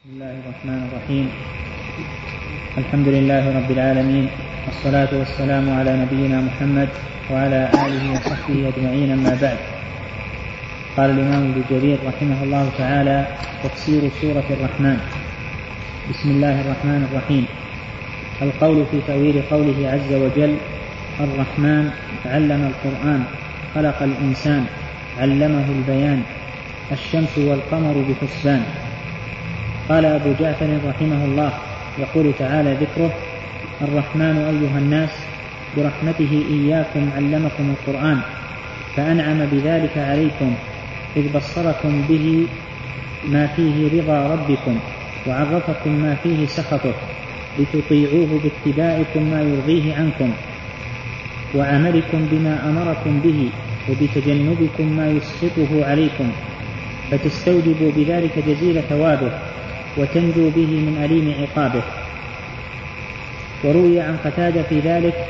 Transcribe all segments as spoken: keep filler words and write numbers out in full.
بسم الله الرحمن الرحيم. الحمد لله رب العالمين، والصلاة والسلام على نبينا محمد وعلى آله وصحبه أجمعين، أما بعد. قال الإمام ابن جرير رحمه الله تعالى: تفسير سورة الرحمن. بسم الله الرحمن الرحيم. القول في تأويل قوله عز وجل: الرحمن علم القرآن خلق الإنسان علمه البيان الشمس والقمر بحسبان. قال أبو جعفر رحمه الله: يقول تعالى ذكره: الرحمن أيها الناس برحمته إياكم علمكم القرآن، فأنعم بذلك عليكم إذ بصركم به ما فيه رضا ربكم وعرفكم ما فيه سخطه لتطيعوه باتباعكم ما يرضيه عنكم وعملكم بما أمركم به وبتجنبكم ما يسخطه عليكم، فتستوجبوا بذلك جزيل ثوابه وتنجو به من أليم عقابه. وروي عن قتادة في ذلك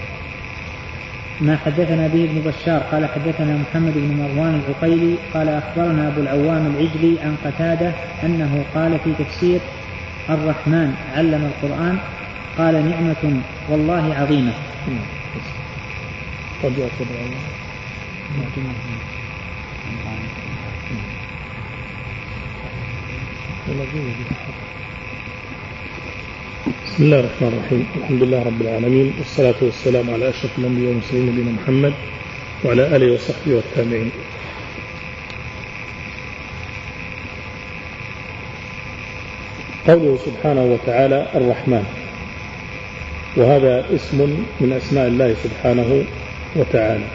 ما حدثنا به ابن بشار قال: حدثنا محمد بن مروان العقيلي قال: أخبرنا أبو العوام العجلي عن قتادة أنه قال في تفسير الرحمن علم القرآن: قال: نعمة والله عظيمة. بسم الله الرحمن الرحيم. الحمد لله رب العالمين، والصلاة والسلام على أشرف الأنبياء والمرسلين نبينا محمد وعلى آله وصحبه والتابعين. قوله سبحانه وتعالى الرحمن، وهذا اسم من أسماء الله سبحانه وتعالى،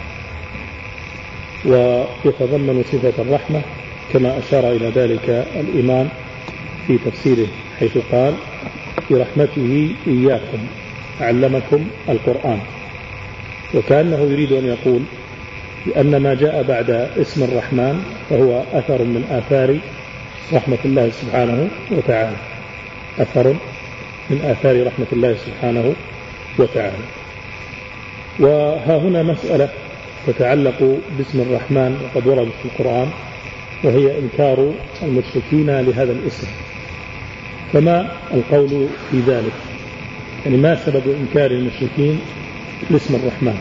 ويتضمن صفة الرحمة كما أشار إلى ذلك الإمام في تفسيره، حيث قال: برحمته إياكم علمكم القرآن، وكأنه يريد أن يقول بأن ما جاء بعد اسم الرحمن فهو أثر من آثار رحمة الله سبحانه وتعالى، أثر من آثار رحمة الله سبحانه وتعالى. وها هنا مسألة تتعلق باسم الرحمن وقد وردت في القرآن، وهي إنكار المشركين لهذا الاسم. فما القول في ذلك؟ يعني ما سبب إنكار المشركين لاسم الرحمن؟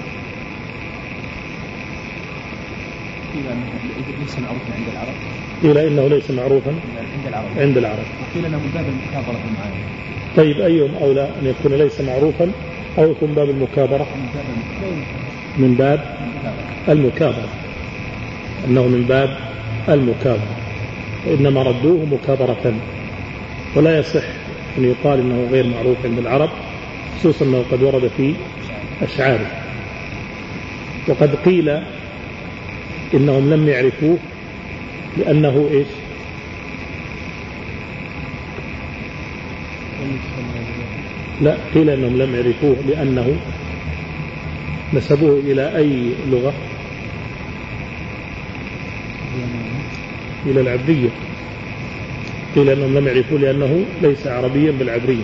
ليس معروفا عند العرب. قيل إنه ليس معروفا عند العرب عند العرب وقيل أنه من باب المكابرة في المعاني. طيب، أيهم أولى، أن يكون ليس معروفا أو يكون باب المكابرة؟ من باب المكابرة، أنه من باب المكابرة، وإنما ردوه مكابرة. ولا يصح أن يقال إنه غير معروف عند العرب، خصوصا أنه قد ورد في أشعاره. وقد قيل إنهم لم يعرفوه لأنه إيش؟ لا، قيل إنهم لم يعرفوه لأنه نسبوه إلى أي لغة؟ إلى العبرية. قيل أنهم لم يعرفوه لأنه ليس عربيا بالعبرية،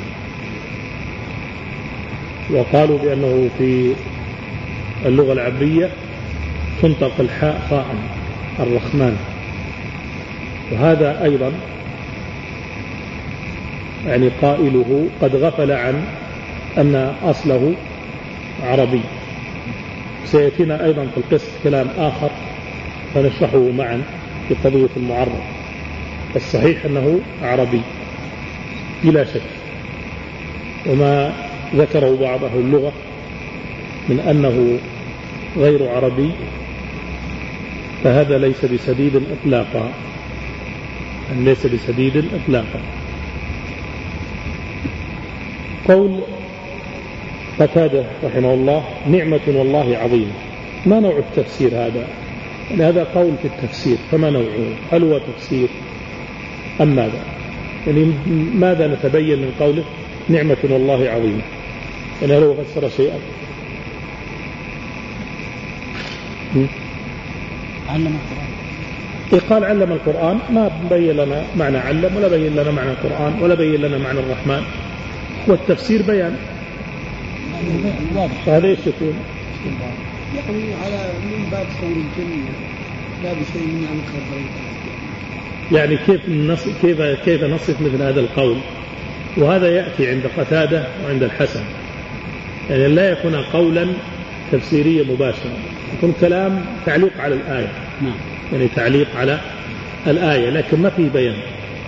وقالوا بأنه في اللغة العبرية تنطق الحاء خاء، الرحمن. وهذا أيضا يعني قائله قد غفل عن أن أصله عربي. سيأتينا أيضا في القسط كلام آخر فنشرحه معا في قضية المعرب. الصحيح أنه عربي بلا شك، وما ذكره بعض أهل اللغة من أنه غير عربي فهذا ليس بسديد إطلاقا، ليس بسديد إطلاقا. قول قتادة رحمه الله: نعمة والله عظيمة. ما نوع التفسير هذا؟ يعني هذا قول في التفسير، فما نوعه؟ هل هو تفسير أم ماذا؟ يعني ماذا نتبين من قوله نعمة والله عظيمة؟ يعني هل هو فسر شيئا؟ علم القرآن. قال علم القرآن، ما بين لنا معنى علم، ولا بين لنا معنى القرآن، ولا بين لنا معنى الرحمن. والتفسير بيان، فهذا ايش يكون؟ يعني على من باب صور الجنة لا بشيء من عن خبرين. يعني كيف نص كيف كيف نصف مثل هذا القول؟ وهذا يأتي عند قتادة وعند الحسن، يعني لا يكون قولا تفسيريا مباشرا، يكون كلام تعليق على الآية، يعني تعليق على الآية لكن ما فيه بيان،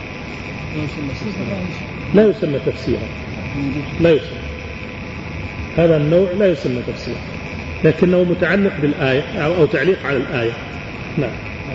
لا يسمى تفسيرا، لا يسمى هذا النوع لا يسمى تفسيرا، لكنه متعلق بالآية أو تعليق على الآية. نعم.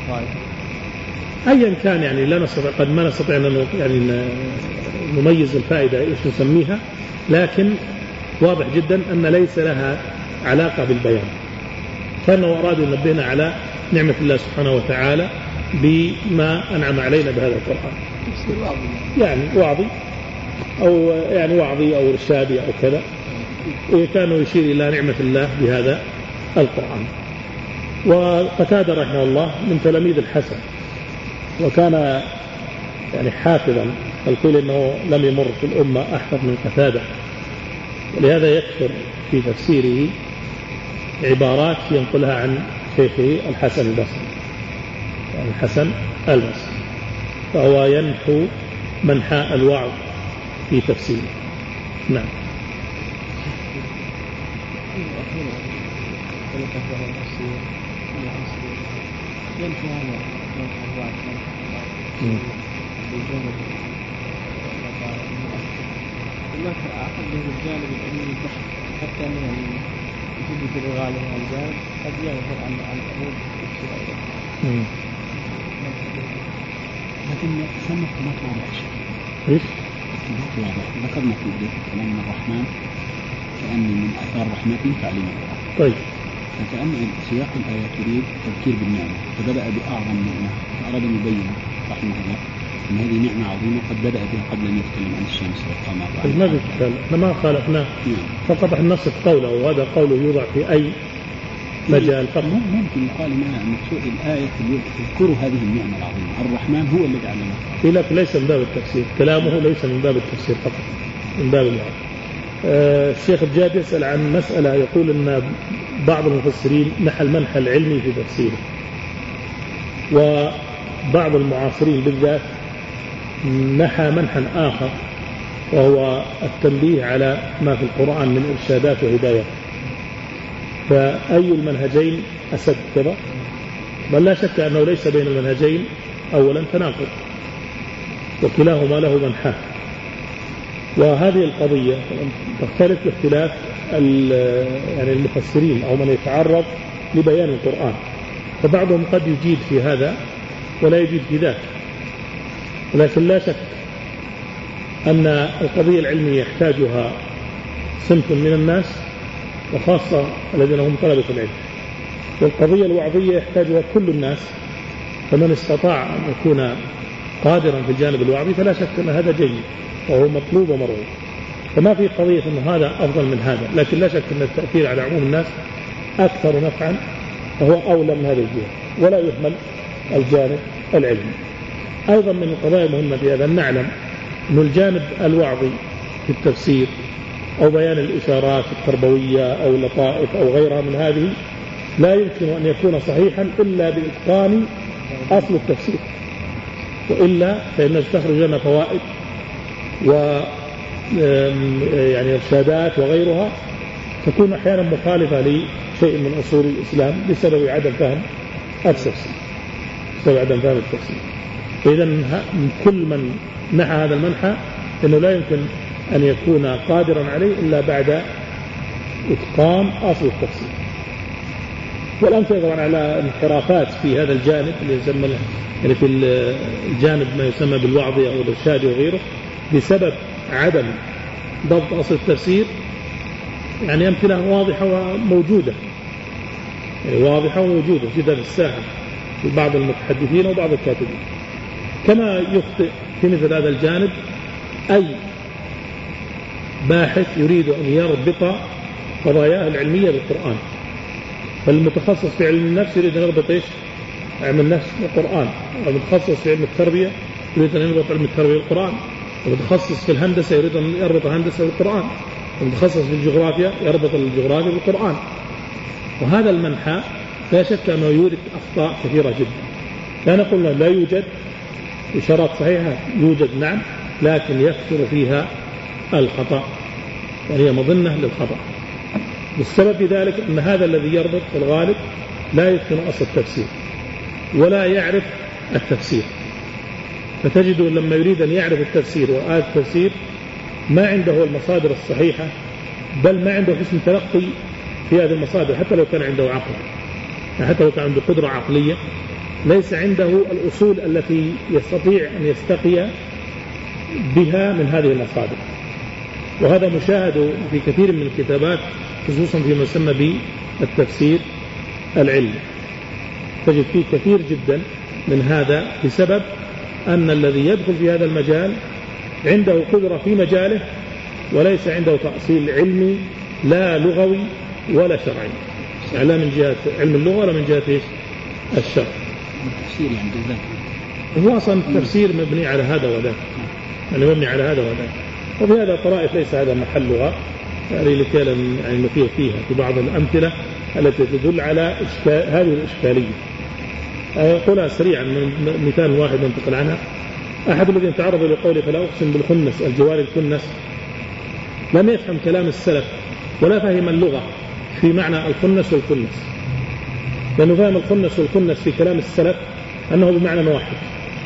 أيا كان يعني لا نستطيع قد ما نستطيع أن يعني نميز الفائدة إيش نسميها، لكن واضح جدا أن ليس لها علاقة بالبيان، كانوا أرادوا ينبهنا على نعمة الله سبحانه وتعالى بما أنعم علينا بهذا القرآن، يعني وعظي أو يعني وعظي أو إرشادي أو كذا، وكانوا يشير إلى نعمة الله بهذا القرآن. وقتادة رحمه الله من تلاميذ الحسن، وكان يعني حافظا، القيل إنه لم يمر في الأمة أحفظ من قتادة، ولهذا يكثر في تفسيره عبارات ينقلها عن شيخه الحسن البصري، يعني الحسن البصري، فهو ينحو منحى الوعظ في تفسيره. نعم. هناك أحد من الجانب العلمي البحث حتى من يجب في الغالب على الجانب قد يغفر عن عن الأمور الشرعية. لكن سمك ما واضح شيء. إيش؟ ما واضح. ذكرنا في بداية الكلام من الرحمن كأن من آثار رحمته تعليم القرآن. طيب. فكأن سياق الآية تريد تذكير بالنعمة، فبدأ بأعظم نعمة، فأراد أن يبين رحمه الله أن هذه نعمة عظيمة قد بدأ بها قبل أن يتكلم عن الشمس والقمر. ما بيتكلم، احنا ما خالفناه، فقط احنا نصف قوله، وهذا قوله يوضع في أي مجال فقط. ممكن يقال إنها مقصود الآية تذكر هذه النعمة العظيمة، الرحمن هو الذي علمها. لكن ليس من باب التفسير، كلامه ليس من باب التفسير فقط، من باب الوعظ. آه الشيخ الجاد يسأل عن مسألة، يقول أن بعض المفسرين نحى المنحى العلمي في تفسيره، وبعض المعاصرين بالذات نحى منحى آخر، وهو التنبيه على ما في القرآن من إرشادات وهدايات. فأي المنهجين أسد كذا؟ بل لا شك أنه ليس بين المنهجين أولا تناقض، وكلاهما له منحى. وهذه القضية تختلف باختلاف يعني المفسرين أو من يتعرض لبيان القرآن، فبعضهم قد يجيد في هذا ولا يجيد في ذاك، ولكن لا شك أن القضية العلمية يحتاجها صنف من الناس، وخاصة الذين هم طلبة العلم، والقضية الوعظية يحتاجها كل الناس، فمن استطاع أن يكون قادرا في الجانب الوعظي فلا شك أن هذا جيد وهو مطلوب ومرغوب، فما في قضية أن هذا أفضل من هذا، لكن لا شك أن التأثير على عموم الناس أكثر نفعا فهو أولى من هذا الجهة، ولا يهمل الجانب العلمي. أيضا من القضايا المهمة في هذا أن نعلم أن الجانب الوعظي في التفسير أو بيان الإشارات التربوية أو اللطائف أو غيرها من هذه لا يمكن أن يكون صحيحا إلا بإتقان أصل التفسير، وإلا فإن تخرج لنا فوائد و يعني إرشادات وغيرها تكون أحيانا مخالفة لشيء من أصول الإسلام بسبب عدم فهم التفسير، بسبب عدم فهم التفسير. فإذا كل من نحى هذا المنحى أنه لا يمكن أن يكون قادرا عليه إلا بعد إتقان أصل التفسير. والأمثلة طبعا على انحرافات في هذا الجانب اللي يسمى يعني في الجانب ما يسمى بالوعظ أو الإرشاد وغيره بسبب عدم ضبط أصل التفسير، يعني أمثلة واضحة وموجودة، يعني واضحة وموجودة جدا في الساحة في بعض المتحدثين وبعض الكاتبين. كما يخطئ في مثل هذا الجانب أي باحث يريد أن يربط قضاياه العلمية بالقرآن، فالمتخصص في علم النفس يريد أن يربط إيش؟ علم النفس بالقرآن، والمتخصص في علم التربية يريد أن يربط علم التربية بالقرآن، والمتخصص في الهندسة يريد أن يربط الهندسة بالقرآن، والمتخصص في الجغرافيا يربط الجغرافيا بالقرآن. وهذا المنحى لا شك أنه يورث أخطاء كثيرة جدا. لا نقول لا يوجد إشارات صحيحة يوجد نعم، لكن يكثر فيها الخطأ، وهي مظنة للخطأ. والسبب في ذلك أن هذا الذي يربط في الغالب لا يتقن أصل التفسير ولا يعرف التفسير، فتجد لما يريد أن يعرف التفسير وآية التفسير ما عنده المصادر الصحيحة، بل ما عنده حسن تلقي في هذه المصادر، حتى لو كان عنده عقل، حتى لو كان عنده قدرة عقلية، ليس عنده الأصول التي يستطيع أن يستقي بها من هذه المصادر. وهذا مشاهد في كثير من الكتابات، خصوصا فيما يسمى بالتفسير العلمي، تجد فيه كثير جدا من هذا بسبب أن الذي يدخل في هذا المجال عنده قدرة في مجاله وليس عنده تأصيل علمي لا لغوي ولا شرعي، يعني لا من جهة علم اللغة ولا من جهة الشرع. التفسير يعني بالذات هو أصلا التفسير مبني على هذا وذاك، يعني مبني على هذا وذاك. وفي هذا طرائف ليس هذا محلها، يعني لكي يعني نثير فيها في بعض الأمثلة التي تدل على إشكال هذه الإشكالية. أقولها سريعا من مثال واحد ننتقل عنها. أحد الذين تعرضوا لقوله فلا أقسم بالخنس الجوار الكنس لم يفهم كلام السلف ولا فهم اللغة في معنى الخنس والكنس، لأنه فهم الخنس والكنس في كلام السلف أنه بمعنى واحد،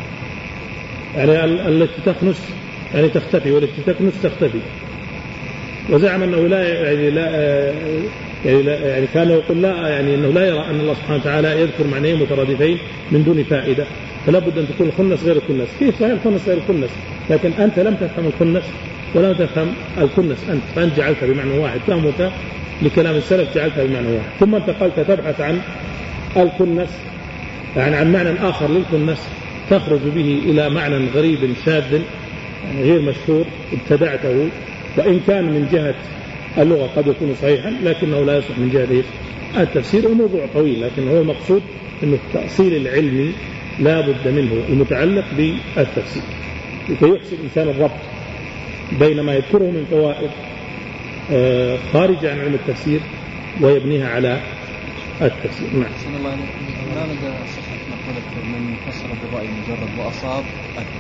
يعني التي تخنس يعني تختفي والتي تكنس تختفي، وزعم أنه لا يعني لا يعني, لا يعني كان يقول لا يعني أنه لا يرى أن الله سبحانه وتعالى يذكر معنيين مترادفين من دون فائدة، فلا بد أن تكون الخنس غير الكنس. كيف صحيح الخنس غير الكنس، لكن أنت لم تفهم الخنس ولا تفهم الكنس أنت، فأنت جعلتها بمعنى واحد، فهمك لكلام السلف جعلتها بمعنى واحد، ثم انتقلت تبحث عن الكنس يعني عن معنى آخر للكنس تخرج به إلى معنى غريب شاذ يعني غير مشهور ابتدعته، وإن كان من جهة اللغة قد يكون صحيحا لكنه لا يصح من جهة التفسير. الموضوع طويل، لكن هو المقصود أن التأصيل العلمي لا بد منه المتعلق بالتفسير لكي يحسن الإنسان الربط بين ما يذكره من فوائد خارجة عن علم التفسير ويبنيها على التفسير. نعم. أحسن الله عليكم. ما مدى صحة مقولة من فسر بالرأي المجرد وأصاب أثم؟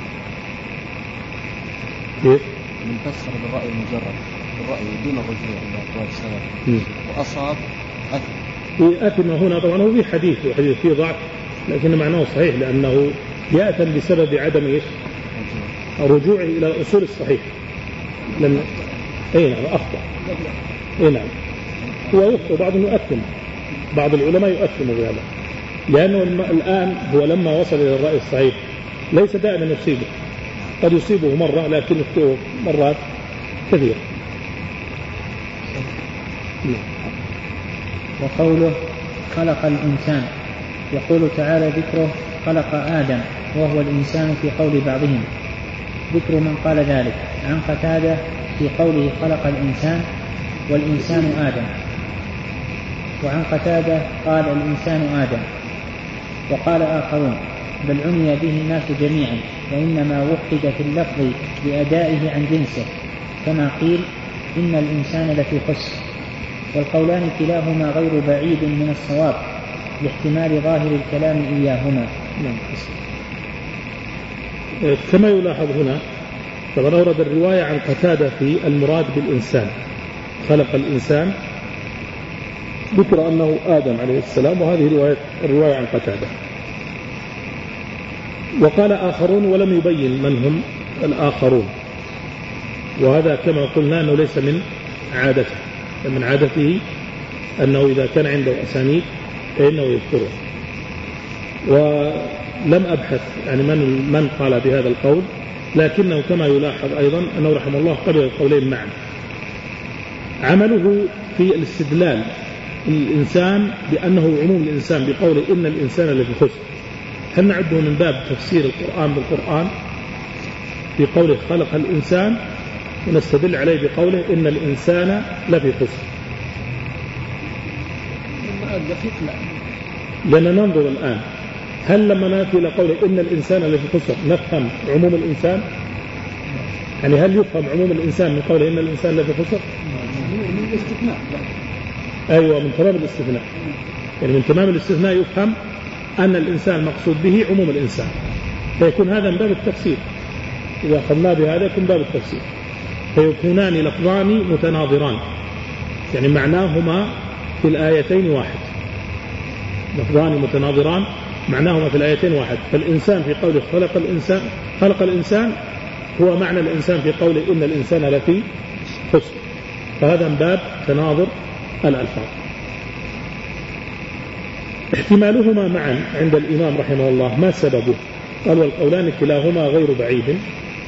كيف؟ من فسر بالرأي المجرد بالرأي دون الرجوع إلى أقوال السلف وأصاب أثم. أثم هنا طبعا هو في حديث وحديث فيه ضعف، لكن معناه صحيح لأنه يأثم بسبب عدم إيش؟ رجوعه إلى الأصول الصحيح. لم أي نعم أخطأ. أي نعم هو يخطئ، بعضهم يؤثم، بعض العلماء يؤثم بهذا، لأنه الآن هو لما وصل إلى الرأي الصحيح ليس دائما يصيبه، قد يصيبه مرة لكن يخطئه مرات كثيرة. وقوله خلق الإنسان، يقول تعالى ذكره خلق آدم وهو الإنسان في قول بعضهم، ذكر من قال ذلك عن قتادة في قوله خلق الإنسان والإنسان آدم، وعن قتادة قال الإنسان آدم. وقال آخرون بل عني به الناس جميعا، وإنما وحد في اللفظ لأدائه عن جنسه، كما قيل إن الإنسان لفي خسر. والقولان كلاهما غير بعيد من الصواب لاحتمال ظاهر الكلام إياهما. كما يلاحظ هنا طبعا أورد الرواية عن قتادة في المراد بالإنسان خلق الإنسان، ذكر أنه آدم عليه السلام، وهذه رواية الرواية عن قتادة. وقال آخرون ولم يبين من هم الآخرون، وهذا كما قلنا أنه ليس من عادته، من عادته أنه إذا كان عنده أسانيد فإنه يذكره. ولم أبحث يعني من من قال بهذا القول، لكنه كما يلاحظ أيضا أنه رحمه الله قبل القولين معا. عمله في الاستدلال الإنسان بأنه عموم الإنسان بقوله إن الإنسان لفي خسر، هل نعده من باب تفسير القرآن بالقرآن بقوله خلق الإنسان، ونستدل عليه بقوله إن الإنسان لفي خسر؟ لأننا ننظر الآن هل لما نأتي إلى قوله إن الإنسان لفي خسر نفهم عموم الإنسان؟ يعني هل يفهم عموم الإنسان من قوله إن الإنسان لفي خسر؟ من الاستثناء. أيوة من تمام الاستثناء، يعني من تمام الاستثناء يفهم أن الإنسان مقصود به عموم الإنسان، فيكون هذا من باب التفسير، إذا أخذنا بهذا يكون باب التفسير، فيكونان لفظان متناظران، يعني معناهما في الآيتين واحد، لفظان متناظران معناهما في الآيتين واحد. فالإنسان في قوله خلق الإنسان خلق الإنسان هو معنى الإنسان في قوله إن الإنسان لفي خسر، فهذا من باب تناظر الألفاظ. احتمالهما معا عند الإمام رحمه الله ما سببه؟ قال والقولان كلاهما غير بعيد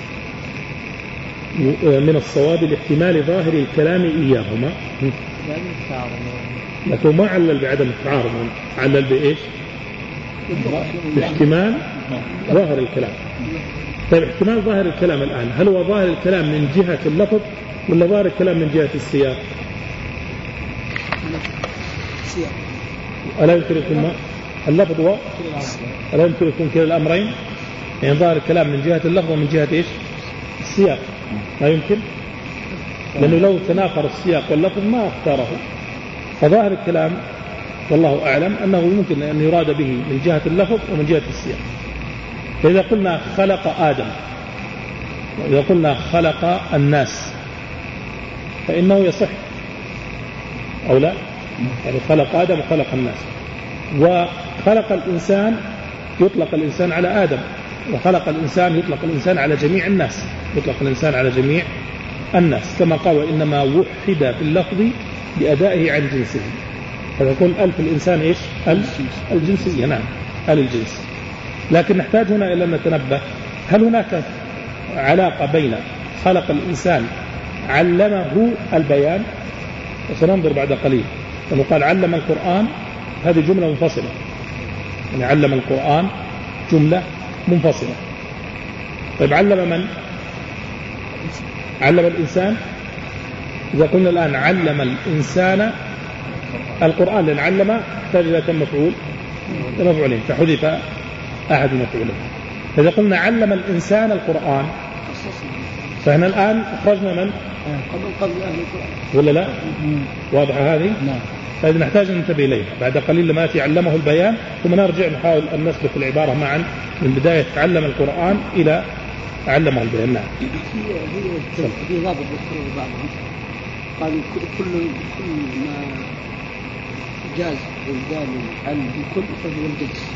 من الصواب لاحتمال ظاهر الكلام إياهما، لكن ما علل بعدم التعارض، علل بإيش؟ باحتمال ظاهر الكلام. طيب احتمال ظاهر الكلام الآن هل هو ظاهر الكلام من جهة اللفظ ولا ظاهر الكلام من جهة السياق؟ ألا يمكن يكون اللفظ هو ألا يمكن يكون كلا الأمرين؟ يعني ظاهر الكلام من جهة اللفظ ومن جهة إيش؟ السياق. ما يمكن، لأنه لو تنافر السياق واللفظ ما اختاره. فظاهر الكلام والله أعلم أنه يمكن أن يراد به من جهة اللفظ ومن جهة السياق. فإذا قلنا خلق آدم وإذا قلنا خلق الناس فإنه يصح أو لا؟ يعني خلق آدم وخلق الناس. وخلق الإنسان يطلق الإنسان على آدم، وخلق الإنسان يطلق الإنسان على جميع الناس، يطلق الإنسان على جميع الناس كما قال وإنما وحد في اللفظ بأدائه عن جنسه. فتكون ألف الإنسان إيش؟ الجنسية. نعم الجنس. لكن نحتاج هنا إلى أن نتنبه هل هناك علاقة بين خلق الإنسان علمه البيان، وسننظر بعد قليل لأنه قال علم القرآن، هذه جملة منفصلة، يعني علم القرآن جملة منفصلة. طيب علم من؟ علم الإنسان. إذا قلنا الآن علم الإنسان القرآن، لأن علم تحتاج إلى كم مفعول؟ مفعولين، فحذف أحد مفعولين. فإذا قلنا علم الإنسان القرآن فهنا الآن أخرجنا من؟ ولا لا؟ واضحة هذه؟ فإذا نحتاج أن ننتبه إليها بعد قليل لما يأتي علمه البيان، ثم نرجع نحاول أن نسبق العبارة معا من بداية تعلم القرآن إلى علمه البيان. نعم. في ضابط يذكره بعضهم قالوا كل كل ما جاز إبدال العلم بكل فهو الجنس،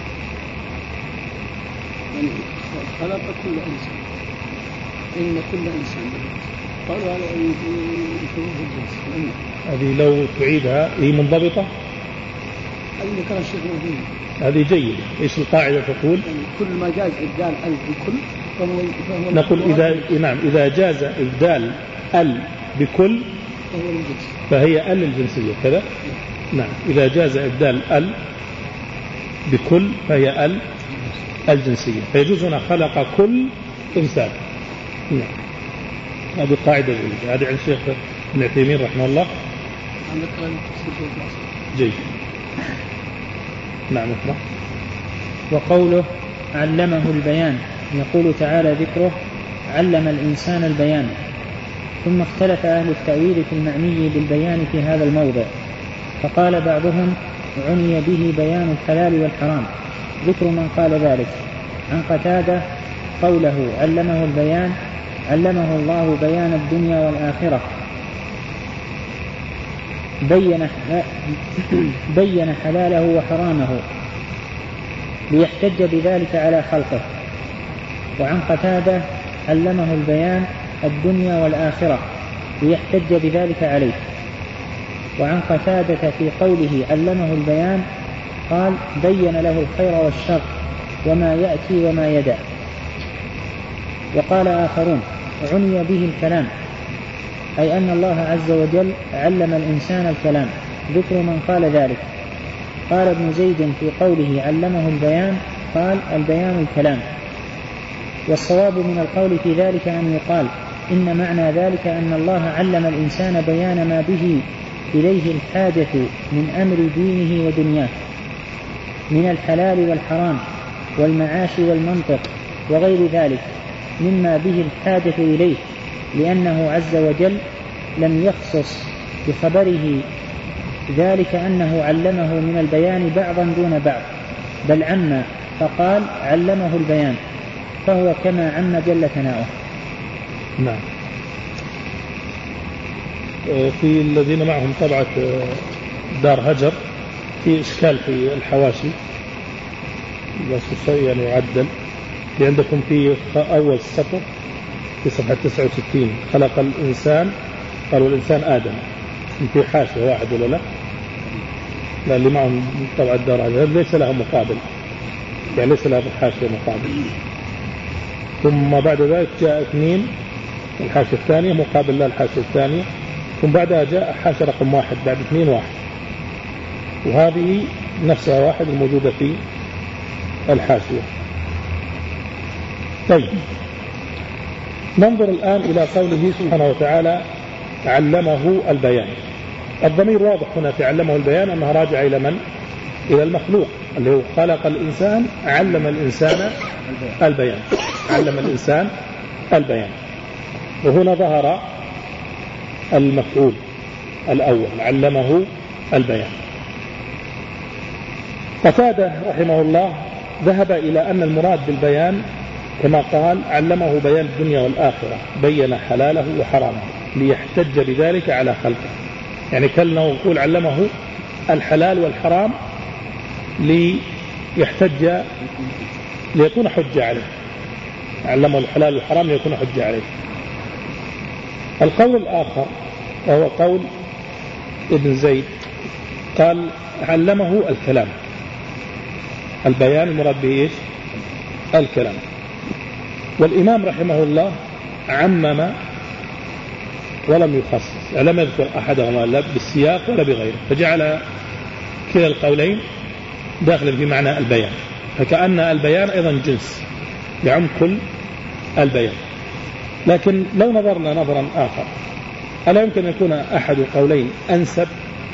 يعني خلق كل إنسان إن كل إنسان قالوا هذا يكون الجنس. هذه لو تعيدها هي منضبطة. هذه ذكر الشيخ مبين. هذه جيدة. إيش القاعدة تقول؟ يعني كل ما جاز إبدال ال بكل فهو, فهو نقول إذا نعم إذا جاز إبدال ال بكل فهو الجنس، فهي ال الجنسية كذا. نعم إذا جاز إبدال ال بكل فهي ال الجنسية، فيجوز هنا خلق كل إنسان. نعم هذه قاعدة هذه عن الشيخ ابن عثيمين رحمه الله. جيد. نعم. وقوله علمه البيان يقول تعالى ذكره علم الإنسان البيان. ثم اختلف أهل التأويل في المعني بالبيان في هذا الموضع، فقال بعضهم عني به بيان الحلال والحرام، ذكر من قال ذلك. عن قتادة قوله علمه البيان علمه الله بيان الدنيا والآخرة، بين بين حلاله وحرامه ليحتج بذلك على خلقه. وعن قتادة علمه البيان الدنيا والآخرة ليحتج بذلك عليه. وعن قتادة في قوله علمه البيان قال بين له الخير والشر وما يأتي وما يدع. وقال آخرون عني به الكلام، أي أن الله عز وجل علم الإنسان الكلام، ذكر من قال ذلك. قال ابن زيد في قوله علمه البيان قال البيان الكلام. والصواب من القول في ذلك أن يقال إن معنى ذلك أن الله علم الإنسان بيان ما به إليه الحاجة من أمر دينه ودنياه من الحلال والحرام والمعاش والمنطق وغير ذلك مما به الحاجة إليه، لأنه عز وجل لم يخصص بخبره ذلك أنه علمه من البيان بعضا دون بعض، بل عم فقال علمه البيان فهو كما عم جل ثناؤه. نعم. في الذين معهم طبعة دار هجر في إشكال في الحواشي بس يعني يعدل. في عندكم في أول سطر في صفحة تسعة وستين خلق الإنسان قالوا الإنسان آدم في حاشية واحد ولا لا؟ لا اللي معهم طبعة دار هجر ليس لها مقابل يعني ليس لها حاشية مقابل. ثم بعد ذلك جاء اثنين الحاشية الثانية مقابل لها الحاشية الثانية. ثم بعدها جاء حاشية رقم واحد بعد اثنين واحد وهذه نفسها واحد الموجودة في الحاشية. طيب ننظر الآن إلى قوله سبحانه وتعالى علمه البيان. الضمير واضح هنا في علمه البيان أنها راجعة إلى من؟ إلى المخلوق اللي هو خلق الإنسان علم الإنسان البيان علم الإنسان البيان. وهنا ظهر المفعول الأول علمه البيان. قتادة رحمه الله ذهب إلى أن المراد بالبيان كما قال علمه بيان الدنيا والآخرة بين حلاله وحرامه ليحتج بذلك على خلقه. يعني كلنا نقول علمه الحلال والحرام ليحتج ليكون حجة عليه. علمه الحلال والحرام ليكون حجة عليه. القول الآخر وهو قول ابن زيد قال علمه الكلام. البيان المراد به إيش؟ الكلام. والإمام رحمه الله عمم ولم يخصص لم يذكر أحدهما لا بالسياق ولا بغيره فجعل كلا القولين داخل في معنى البيان فكأن البيان أيضا جنس يعم كل البيان. لكن لو نظرنا نظرا آخر ألا يمكن أن يكون أحد القولين أنسب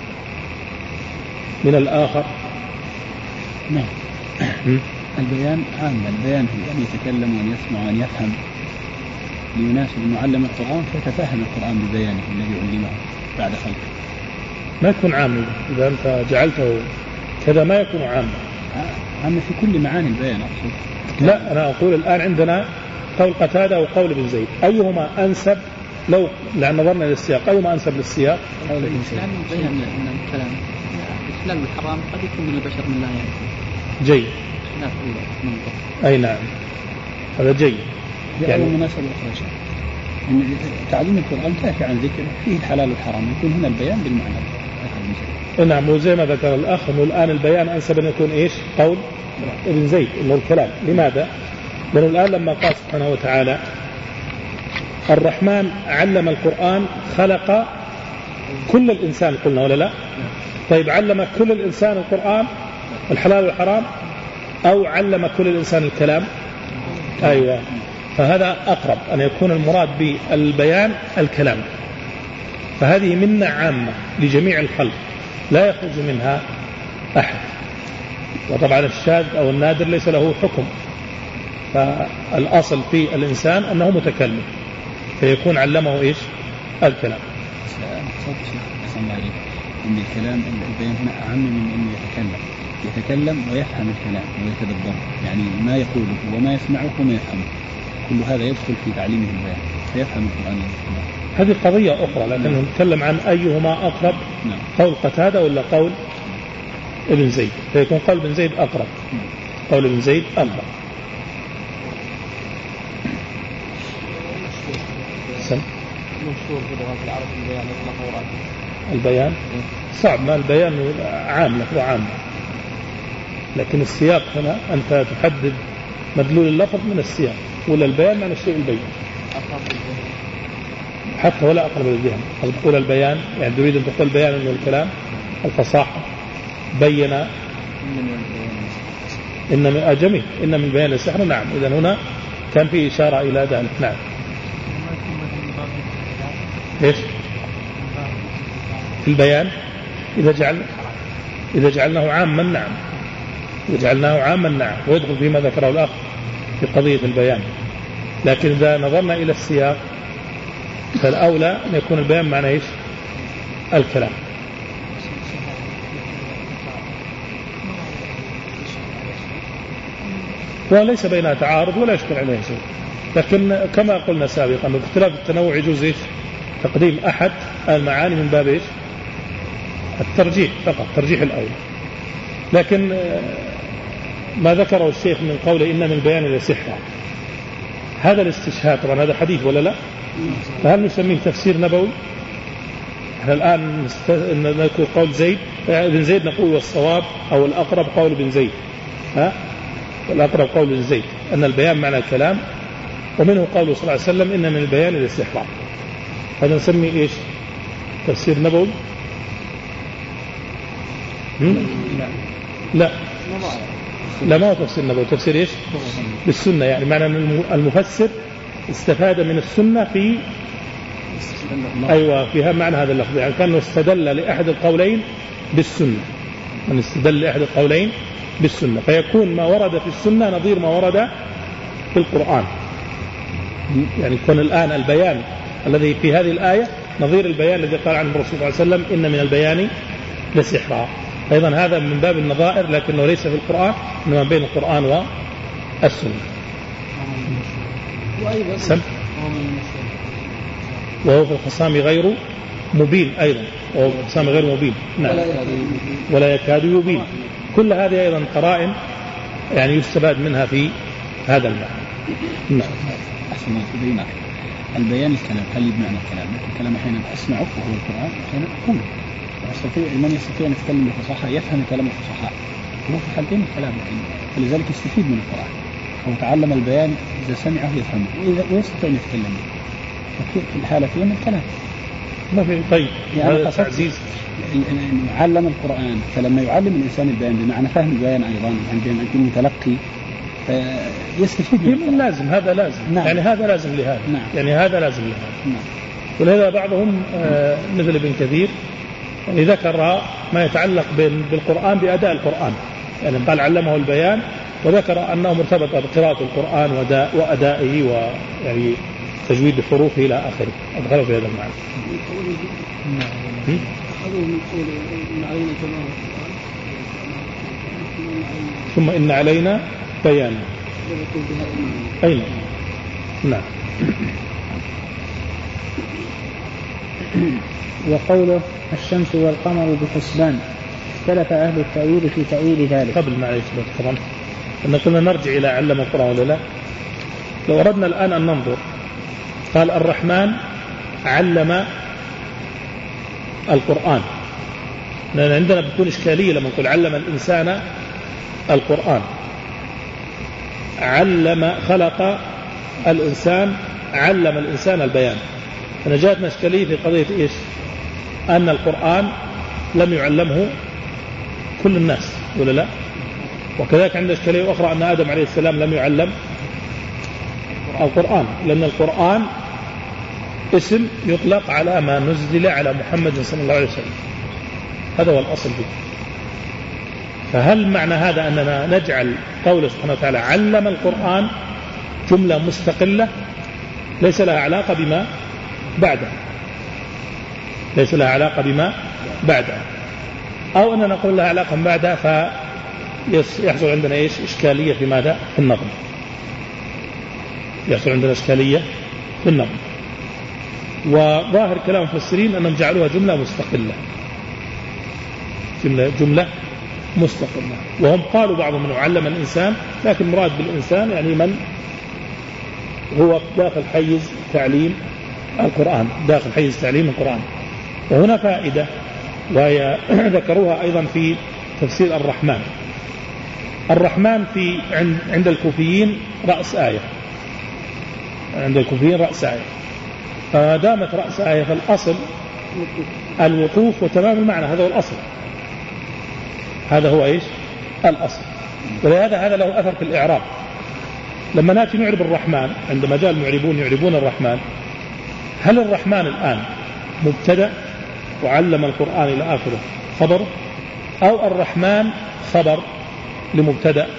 من الآخر؟ نعم. البيان عام البيان هو أن يتكلم وأن يسمع وأن يفهم ليناسب المعلم القرآن فيتفهم القرآن ببيانه الذي علمه بعد خلقه. ما يكون عام إذا أنت جعلته كذا ما يكون عام عام في كل معاني البيان أقصد. لا أنا أقول الآن عندنا قول قتادة وقول ابن زيد أيهما أنسب لو لأن نظرنا للسياق أيهما أنسب للسياق؟ قول ابن زيد. البيان من الكلام الحلال والحرام قد يكون من البشر من لا يعني. جيد. لا أي نعم هذا جيد. يعني مناسبة أخرى إن تعليم القرآن كافي عن ذكر فيه الحلال والحرام يكون هنا البيان بالمعنى. نعم وزي ما ذكر الأخ إنه الآن البيان أنسب أن يكون إيش؟ قول ابن زيد إنه الكلام. لماذا؟ لأنه الآن لما قال سبحانه وتعالى الرحمن علم القرآن خلق كل الإنسان قلنا ولا لا؟ طيب علم كل الإنسان القرآن الحلال والحرام أو علم كل الإنسان الكلام؟ أيوة فهذا أقرب أن يكون المراد بالبيان الكلام. فهذه منة عامة لجميع الخلق لا يخرج منها أحد. وطبعا الشاذ أو النادر ليس له حكم فالأصل في الإنسان أنه متكلم فيكون علمه إيش؟ الكلام. إن الكلام البيان هنا أهم من أنه يتكلم يتكلم ويفهم الكلام ويتدبره يعني ما يقوله وما يسمعه وما يفهمه كل هذا يدخل في تعليمه البيان فيفهم القرآن. هذه قضية أخرى لكن نتكلم عن أيهما أقرب نعم. قول قتادة ولا قول ابن زيد فيكون قول ابن زيد أقرب. قول ابن زيد أقرب. سم مشهور في لغة العرب البيان يطلق البيان صعب ما البيان عام لفظ عام لكن السياق هنا أنت تحدد مدلول اللفظ من السياق ولا البيان معنى الشيء البين حتى ولا أقرب للذهن. أو تقول البيان يعني تريد أن تقول البيان أنه الكلام الفصاحة بين إن من جميل إن من بيان السحر. نعم إذن هنا كان في إشارة إلى ذلك. نعم ليش البيان إذا جعل إذا جعلناه عاما نعم إذا جعلناه عاما نعم ويدخل فيما ذكره الأخ في قضية البيان. لكن إذا نظرنا إلى السياق فالأولى أن يكون البيان معنى إيش؟ الكلام. وليس بينها تعارض ولا يشكل عليها شيء. لكن كما قلنا سابقا باختلاف التنوع يجوز إيش تقديم أحد المعاني من باب إيش الترجيح فقط، ترجيح الأول. لكن ما ذكره الشيخ من قوله إن من البيان لسحرا، هذا الاستشهاد طبعا هذا حديث ولا لا؟ فهل نسميه تفسير نبوي؟ احنا الآن نست... نذكر قول زيد بن زيد نقول والصواب أو الأقرب قول بن زيد، ها؟ الأقرب قول بن زيد أن البيان معنى الكلام، ومنه قوله صلى الله عليه وسلم إن من البيان للسحر. هذا نسميه إيش تفسير نبوي؟ لا لا لا ما هو تفسير نبوي، تفسير إيش بالسنة. يعني معنى أن المفسر استفاد من السنة في أيوة فيها معنى هذا اللفظ، يعني كان استدل لأحد القولين بالسنة، من استدل لأحد القولين بالسنة، فيكون ما ورد في السنة نظير ما ورد في القرآن. يعني يكون الآن البيان الذي في هذه الآية نظير البيان الذي قال عنه الرسول صلى الله عليه وسلم إن من البيان لسحرا. أيضا هذا من باب النظائر لكنه ليس في القرآن، إنما بين القرآن والسنة. سم وهو في الخصام غير مبين، أيضا وهو في الخصام غير مبين، نعم ولا يكاد يبين. كل هذه أيضا قرائن يعني يستفاد منها في هذا المعنى. نعم. أحسن ما تبين البيان الكلام، هل بمعنى الكلام؟ الكلام أحيانا أسمعه وهو القرآن، أحيانا أقوله. يستطيع من يستطيع أن يتكلم بالفصاحة يفهم كلام الفصحاء، هو في حالتين الكلام، فلذلك يستفيد من القرآن. هو تعلم البيان إذا سمعه يفهمه ويستطيع أن يتكلم به. في الحالتين الكلام ما في. طيب هذا تعزيز علم القرآن، فلما يعلم الإنسان البيان بمعنى فهم البيان أيضا عند المتلقي يستفيد من لازم هذا لازم. نعم. يعني هذا لازم لهذا. نعم. يعني هذا لازم لهذا. نعم. ولهذا بعضهم آه مثل ابن كثير يعني ذكر ما يتعلق بالقرآن بأداء القرآن، يعني قال علمه البيان وذكر أنه مرتبط بقراءة القرآن وأدائه ويعني تجويد حروفه إلى آخره، أدخله في هذا المعنى. ثم إن علينا بيانا. أين؟ نعم. وقوله الشمس والقمر بحسبان، اختلف أهل التأويل في تأويل ذلك. قبل ما يثبت طبعا أن كنا نرجع إلى علم القرآن ولا لا؟ لو أردنا الآن أن ننظر، قال الرحمن علم القرآن، لأن عندنا بتكون إشكالية لما نقول علم الإنسان القرآن. علم خلق الإنسان، علم الإنسان البيان. أنا جاءتنا إشكالية في قضية إيش؟ أن القرآن لم يعلمه كل الناس ولا لا؟ وكذلك عندنا إشكالية أخرى أن آدم عليه السلام لم يعلم القرآن، لأن القرآن اسم يطلق على ما نزل على محمد صلى الله عليه وسلم، هذا هو الأصل فيه. فهل معنى هذا أننا نجعل قوله سبحانه وتعالى علم القرآن جملة مستقلة ليس لها علاقة بما بعدها، ليس لها علاقة بما بعدها، أو أننا نقول لها علاقة بعدها فيحصل عندنا إيش؟ إشكالية في ماذا؟ في النظم، يحصل عندنا إشكالية في النظم. وظاهر كلام المفسرين أنهم جعلوها جملة مستقلة، جملة, جملة مستقلة. وهم قالوا بعضهم أنه علم الإنسان، لكن مراد بالإنسان يعني من هو داخل حيز تعليم القرآن، داخل حيز تعليم القرآن. وهنا فائدة وهي ذكروها أيضا في تفسير الرحمن. الرحمن في عند الكوفيين رأس آية، عند الكوفيين رأس آية، فدامت رأس آية فالأصل الوقوف وتمام المعنى، هذا هو الأصل، هذا هو إيش؟ الأصل. ولهذا هذا له أثر في الإعراب. لما نأتي نعرب الرحمن، عندما جاء المعربون يعربون الرحمن، هل الرحمن الآن مبتدأ وعلم القرآن إلى آخره خبر، أو الرحمن خبر لمبتدأ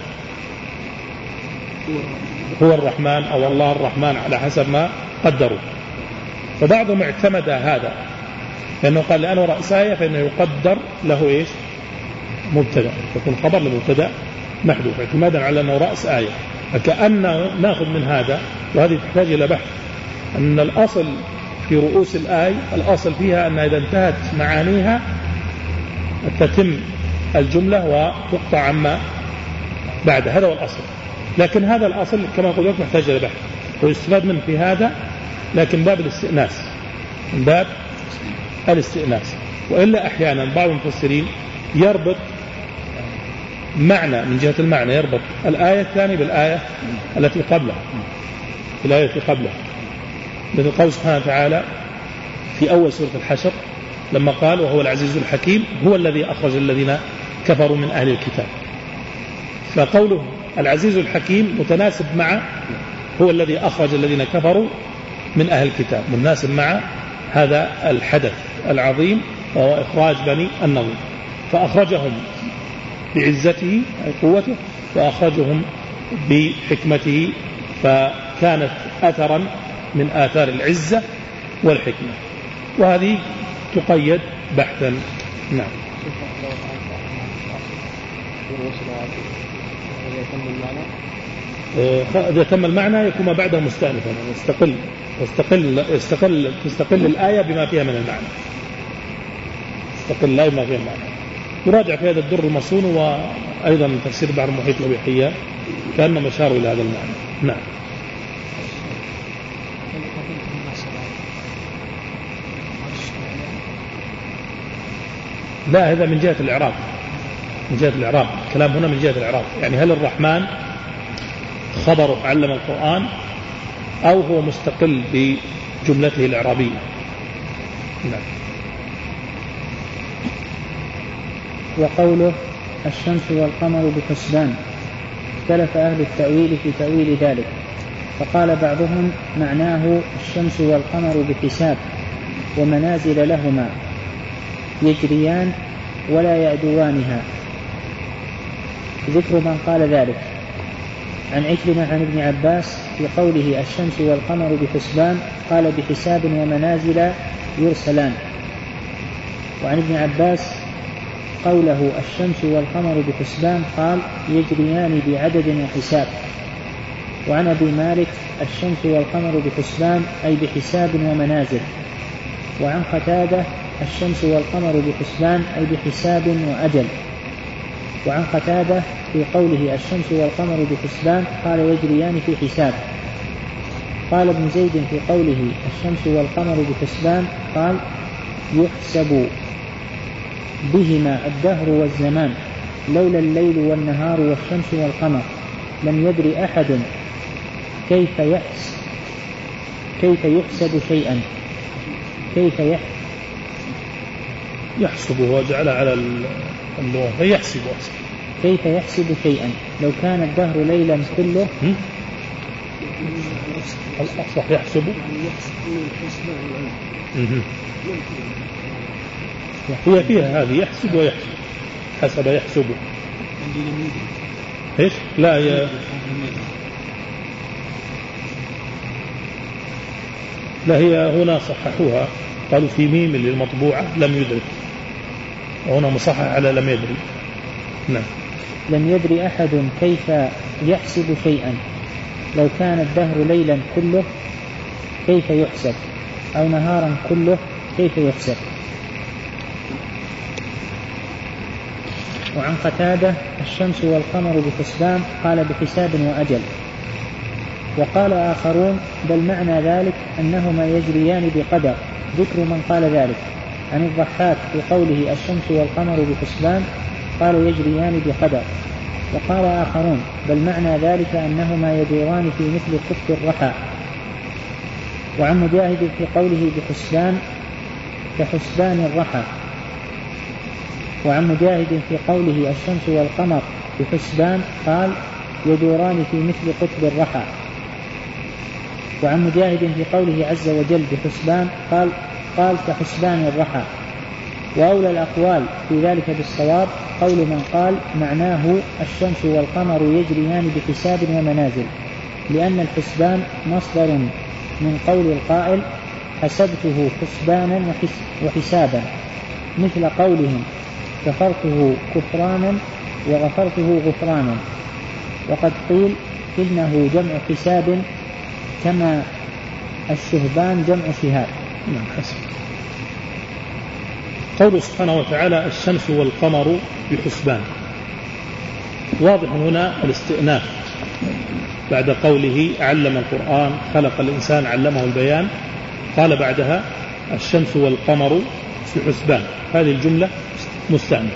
هو الرحمن أو الله الرحمن على حسب ما قدروا؟ فبعضهم اعتمد هذا، لأنه قال لأنه رأس آية فإنه يقدر له إيش؟ مبتدأ، يكون خبر لمبتدأ محذوف، اعتمادا على أنه رأس آية. فكأن نأخذ من هذا، وهذه تحتاج إلى بحث، أن الأصل في رؤوس الآية الأصل فيها أن إذا انتهت معانيها تتم الجملة وتقطع عما بعد، هذا هو الأصل. لكن هذا الأصل كما قلت لك محتاج إلى بحث، ويستفاد منه في هذا لكن باب الاستئناس، من باب الاستئناس. وإلا أحيانا بعض المفسرين يربط معنى من جهة المعنى، يربط الآية الثانية بالآية التي قبلها، الآية التي قبلها، مثل قول سبحانه وتعالى في أول سورة الحشر لما قال وهو العزيز الحكيم هو الذي أخرج الذين كفروا من أهل الكتاب، فقوله العزيز الحكيم متناسب مع هو الذي أخرج الذين كفروا من أهل الكتاب، متناسب مع هذا الحدث العظيم وهو إخراج بني النضير، فأخرجهم بعزته أي قوته، وأخرجهم بحكمته، فكانت أثرا من آثار العزة والحكمة، وهذه تقيد بحثا. نعم. إذا تم المعنى يكون ما بعده مستأنفا، يستقل يستقل يستقل تستقل الآية بما فيها من المعنى، يستقل الآية بما فيها المعنى. يراجع في هذا الدر المصون، وأيضا تفسير بحر المحيط لأبي حيان كأنما مشار إلى هذا المعنى. نعم. لا، هذا من جهة الإعراب، من جهة الإعراب، كلام هنا من جهة الإعراب، يعني هل الرحمن خبره علم القرآن أو هو مستقل بجملته الإعرابية. نعم. وقوله الشمس والقمر بحسبان، اختلف أهل التأويل في تأويل ذلك، فقال بعضهم معناه الشمس والقمر بحساب ومنازل لهما يجريان ولا يعدوانها. ذكر من قال ذلك عن عكرمة عن ابن عباس في قوله الشمس والقمر بحسبان قال بحساب ومنازل يرسلان. وعن ابن عباس قوله الشمس والقمر بحسبان قال يجريان بعدد وحساب. وعن أبي مالك الشمس والقمر بحسبان أي بحساب ومنازل. وعن قتادة الشمس والقمر بحسبان أي بحساب وأجل. وعن قتادة في قوله الشمس والقمر بحسبان قال يجريان في حساب. قال ابن زيد في قوله الشمس والقمر بحسبان قال يحسب بهما الدهر والزمان لولا الليل والنهار والشمس والقمر لم يدر أحد كيف يحسب كيف يحسب شيئا كيف يحسب يحسب وجعل على اللغة فيحسب كيف يحسب شيئا لو كان الدهر ليلا كله. الأصح يحسب هي فيها هذه يحسب ويحسب، حسب يحسب ايش؟ لا يا لا هي هنا صححوها قالوا في ميم للمطبوعة لم يدرك، وهنا مصحح على لم يدري. نعم. لم يدري أحد كيف يحسب شيئا لو كان الدهر ليلا كله كيف يحسب أو نهارا كله كيف يحسب. وعن قتادة الشمس والقمر بحسبان قال بحساب وأجل. وقال آخرون بل معنى ذلك أنهما يجريان بقدر. ذكر من قال ذلك عن الضحاك في قوله الشمس والقمر بحسبان قال يجريان بقدر. وقال آخرون بل معنى ذلك أنهما يدوران في مثل قطب الرحى. وعن مجاهد في قوله بحسبان كحسبان الرحى. وعن مجاهد في قوله الشمس والقمر بحسبان قال يدوران في مثل قطب الرحى. وعن مجاهد في قوله عز وجل بحسبان قال قال كحسبان الرحى. وأولى الأقوال في ذلك بالصواب قول من قال معناه الشمس والقمر يجريان بحساب ومنازل، لأن الحسبان مصدر من قول القائل حسبته حسبانا وحسابا، مثل قولهم كفرته كفرانا وغفرته غفرانا. وقد قيل إنه جمع حساب كما الشهبان جمع شهاب. نعم حسن. قوله سبحانه وتعالى الشمس والقمر بحسبان، واضح هنا الاستئناف بعد قوله علم القرآن خلق الإنسان علمه البيان، قال بعدها الشمس والقمر بحسبان، هذه الجملة مستأنفة.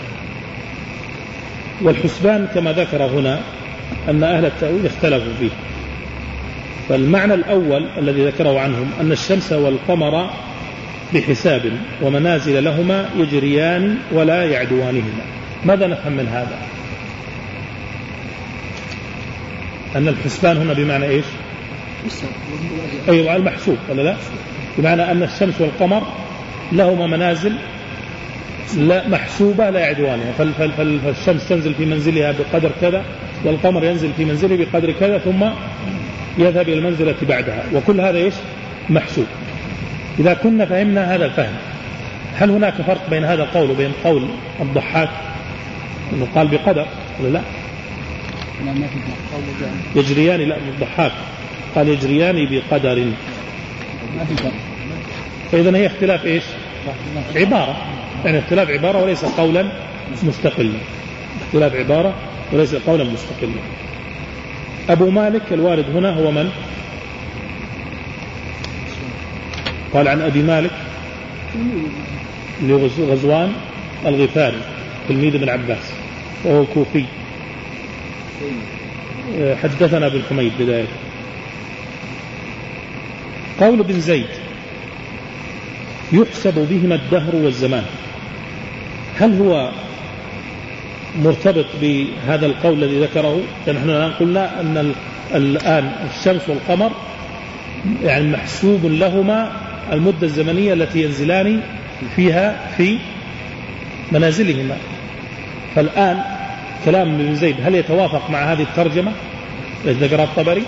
والحسبان كما ذكر هنا أن أهل التأويل اختلفوا فيه، فالمعنى الأول الذي ذكره عنهم أن الشمس والقمر بحساب ومنازل لهما يجريان ولا يعدوانهما. ماذا نفهم من هذا؟ أن الحسبان هنا بمعنى إيش؟ أيوة المحسوب ولا لا؟ بمعنى أن الشمس والقمر لهما منازل لا محسوبة لا يعدوانها، فالشمس تنزل في منزلها بقدر كذا والقمر ينزل في منزله بقدر كذا ثم يذهب إلى المنزلة بعدها، وكل هذا إيش؟ محسوب. إذا كنا فهمنا هذا الفهم، هل هناك فرق بين هذا القول وبين قول الضحاك أنه قال بقدر ولا لا؟ يجريان، لا الضحاك قال يجريان بقدر، فإذا هي اختلاف إيش؟ عبارة، يعني اختلاف عبارة وليس قولا مستقلا، اختلاف عبارة وليس قولا مستقلا. أبو مالك الوارد هنا هو من؟ قال عن أبي مالك غزوان الغفاري تلميذ ابن عباس وهو كوفي. حدثنا ابن حميد بداية. قول ابن زيد يحسب بهما الدهر والزمان، هل هو مرتبط بهذا القول الذي ذكره؟ نحن الآن قلنا أن الآن الشمس والقمر يعني محسوب لهما المدة الزمنية التي ينزلان فيها في منازلهما، فالآن كلام ابن زيد هل يتوافق مع هذه الترجمة التي ذكرها الطبري؟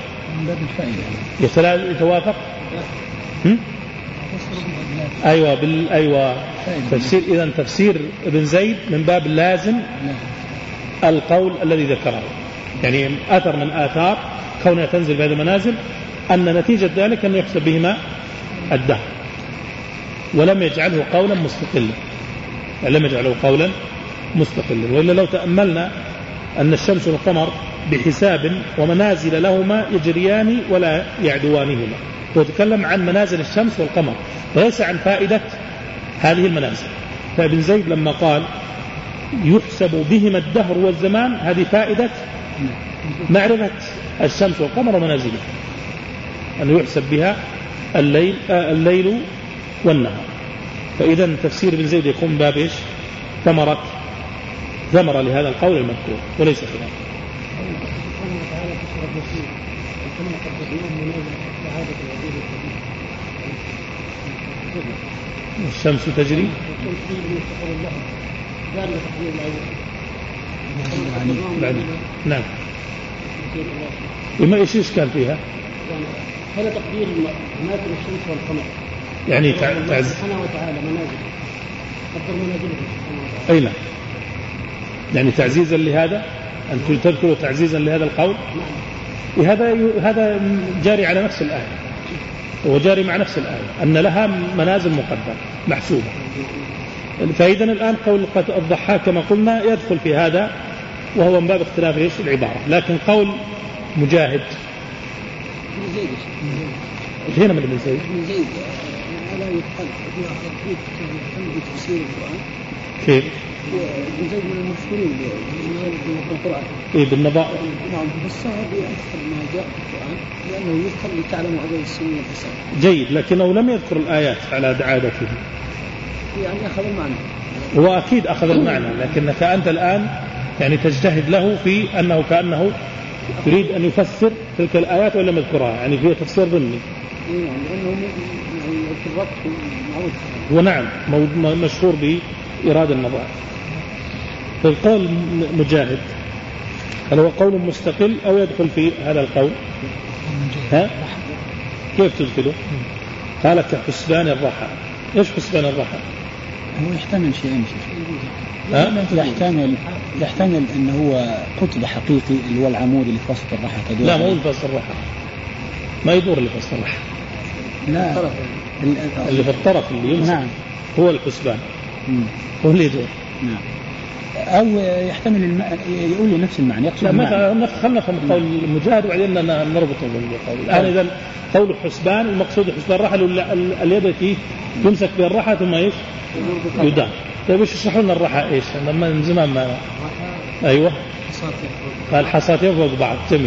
يتوافق؟ هم؟ أيوة بال أيوة تفسير. إذن تفسير ابن زيد من باب لازم القول الذي ذكره، يعني أثر من آثار كونها تنزل بهذه المنازل أن نتيجة ذلك أن يحسب بهما الدهر، ولم يجعله قولا مستقلا، لم يجعله قولا مستقلا. وإلا لو تأملنا أن الشمس والقمر بحساب ومنازل لهما يجريان ولا يعدوانهما، وتكلم عن منازل الشمس والقمر وليس عن فائدة هذه المنازل. فابن زيد لما قال يحسب بهما الدهر والزمان، هذه فائدة معرفة الشمس والقمر ومنازله، أن يحسب بها الليل, آه الليل والنهار. فإذا تفسير ابن زيد يكون باب إيش؟ ثمرة ثمرة لهذا القول المذكور وليس خلاف. الشمس تجري نعم. وما إيش إشكال فيها؟ هذا تقدير منازل الشمس والقمر، يعني تعز سبحانه وتعالى منازل قدر منازله سبحانه وتعالى. أي نعم، يعني تعزيزا لهذا أن تذكروا تعزيزا لهذا القول. نعم. هذا هذا جاري على نفس الآية، وجاري مع نفس الآية أن لها منازل مقدرة محسوبة. فإذا الآن قول الضحاك كما قلنا يدخل في هذا، وهو من باب اختلاف ايش العبارة. لكن قول مجاهد هنا من ابن زيد ابن زيد لا يقال في تفسير القرآن كيف؟ ابن زيد من المشهورين بالقرآن إيه بالنظائر. نعم، بس هذا أكثر ما جاء في القرآن لأنه يذكر لتعلموا عدد السنين والحساب. جيد، لكنه لم يذكر الآيات على عادته، يعني أخذ المعنى. هو أكيد أخذ المعنى، لكنك أنت الآن يعني تجتهد له في أنه كأنه يريد أن يفسر تلك الآيات ولا يذكرها، يعني فيه تفسير ضمني. نعم، لأنه في الوقت معروف. هو نعم مشهور بإرادة النظائر. فالقول مجاهد هل هو قول مستقل أو يدخل في هذا القول؟ ها؟ كيف تدخله؟ قال كحسبان الرحى. إيش حسبان الرحى؟ هو يحتمل شيئين شيء. يحتمل يحتمل أنه هو قطب حقيقي اللي هو العمود اللي في وسط الرحى تدور. لا، ما هو في وسط الرحى، ما يدور اللي في وسط الرحى. لا، اللي في الطرف اللي يمسك. نعم. هو الحسبان. مم. هو اللي يدور. نعم. أو يحتمل الم... يقول له نفس المعنى. لا، ما خلنا نفهم قول المجاهد وبعدين نربطه بالقول. الآن إذا قول حسبان المقصود حسبان الرحى اليد التي يمسك بها الرحى ثم ايش؟ يدان. طيب ايش يشرحوا لنا الرحى ايش؟ لما من زمان ما ايوه قال حصاتين فوق بعض. جميل.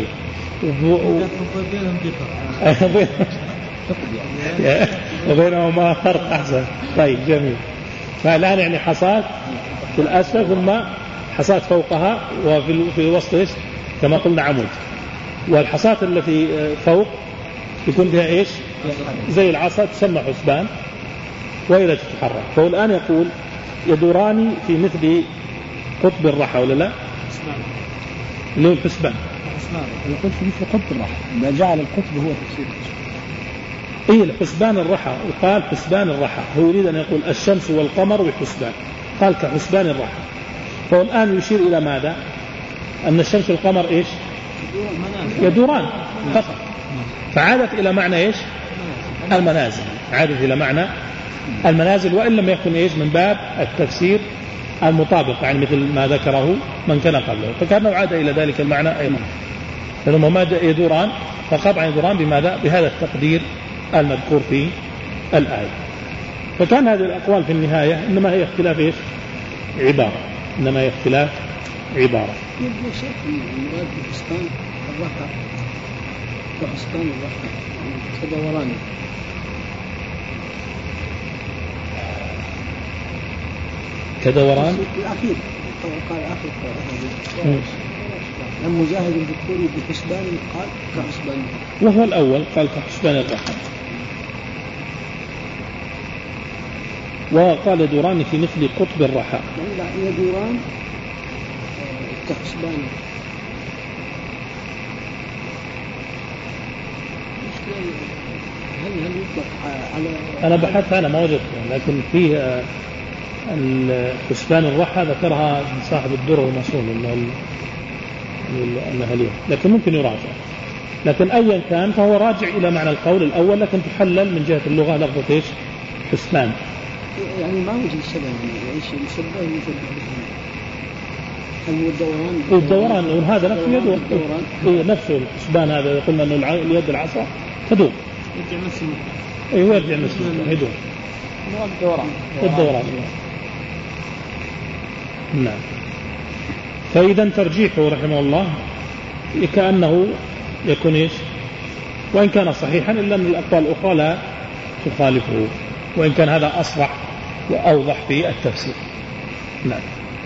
وبينهما فرق احسن. طيب جميل. فالآن يعني حصات في الأسفل ثم حصات فوقها وفي في الوسط ايش؟ كما قلنا عمود. والحصات التي فوق يكون فيها ايش؟ زي العصا تسمى حسبان وإذا تتحرك. فهو الآن يقول يدوران في مثل قطب الرحى ولا لا؟ اللي هو الحسبان. يقول في مثل قطب الرحى، ما جعل القطب هو تفسير إيه الحسبان الرحى. وقال حسبان الرحى، هو يريد أن يقول الشمس والقمر والحسبان، قال كحسبان الرحى. فهو الآن يشير إلى ماذا؟ أن الشمس والقمر إيش؟ يدوران فقط. فعادت إلى معنى إيش؟ المنازل. عادت إلى معنى المنازل، وإن لم يكن إيش من باب التفسير المطابق، يعني مثل ما ذكره من كان قبله، فكانه عاد إلى ذلك المعنى أيضا. لأنه ما يدوران فقطعا يدوران بماذا؟ بهذا التقدير المذكور في الآية. فكان هذه الأقوال في النهاية إنما هي اختلاف إيش؟ عبارة. إنما هي اختلاف عبارة. يبدو شيء المراد بحسبان الرحى كحسبان الرحى كدوران. كدوران الأخير قال آخر قال لما مجاهد الدكتوري بحسبان قال كحسبان، وهو الأول قال كحسبان الرحى. وقال يدوران في مثل قطب الرحى. لا، يدوران كحسبان. هل هل يطلق على؟ أنا بحثت أنا ما وجدت، لكن فيه الحسبان الرحى ذكرها صاحب الدر المصون النهلية، لكن ممكن يراجع. لكن أيا كان فهو راجع إلى معنى القول الأول، لكن تحلل من جهة اللغة لفظة إيش؟ حسبان. يعني ما وجد الشبه، يعني ايش الشبه يشبه هل الدوران؟ الدوران هذا نفسه يدور. إيه نفسه الحسبان هذا قلنا إنه اليد العصا تدور. يرجع نفس المكان. إيه يرجع نفس المكان يدور. الدوران. الدوران. نعم. فإذا ترجيحه رحمه الله كأنه يكون إيش؟ وإن كان صحيحا إلا أن الأقوال الأخرى لا تخالفه، وإن كان هذا أصرح وأوضح في التفسير. نعم.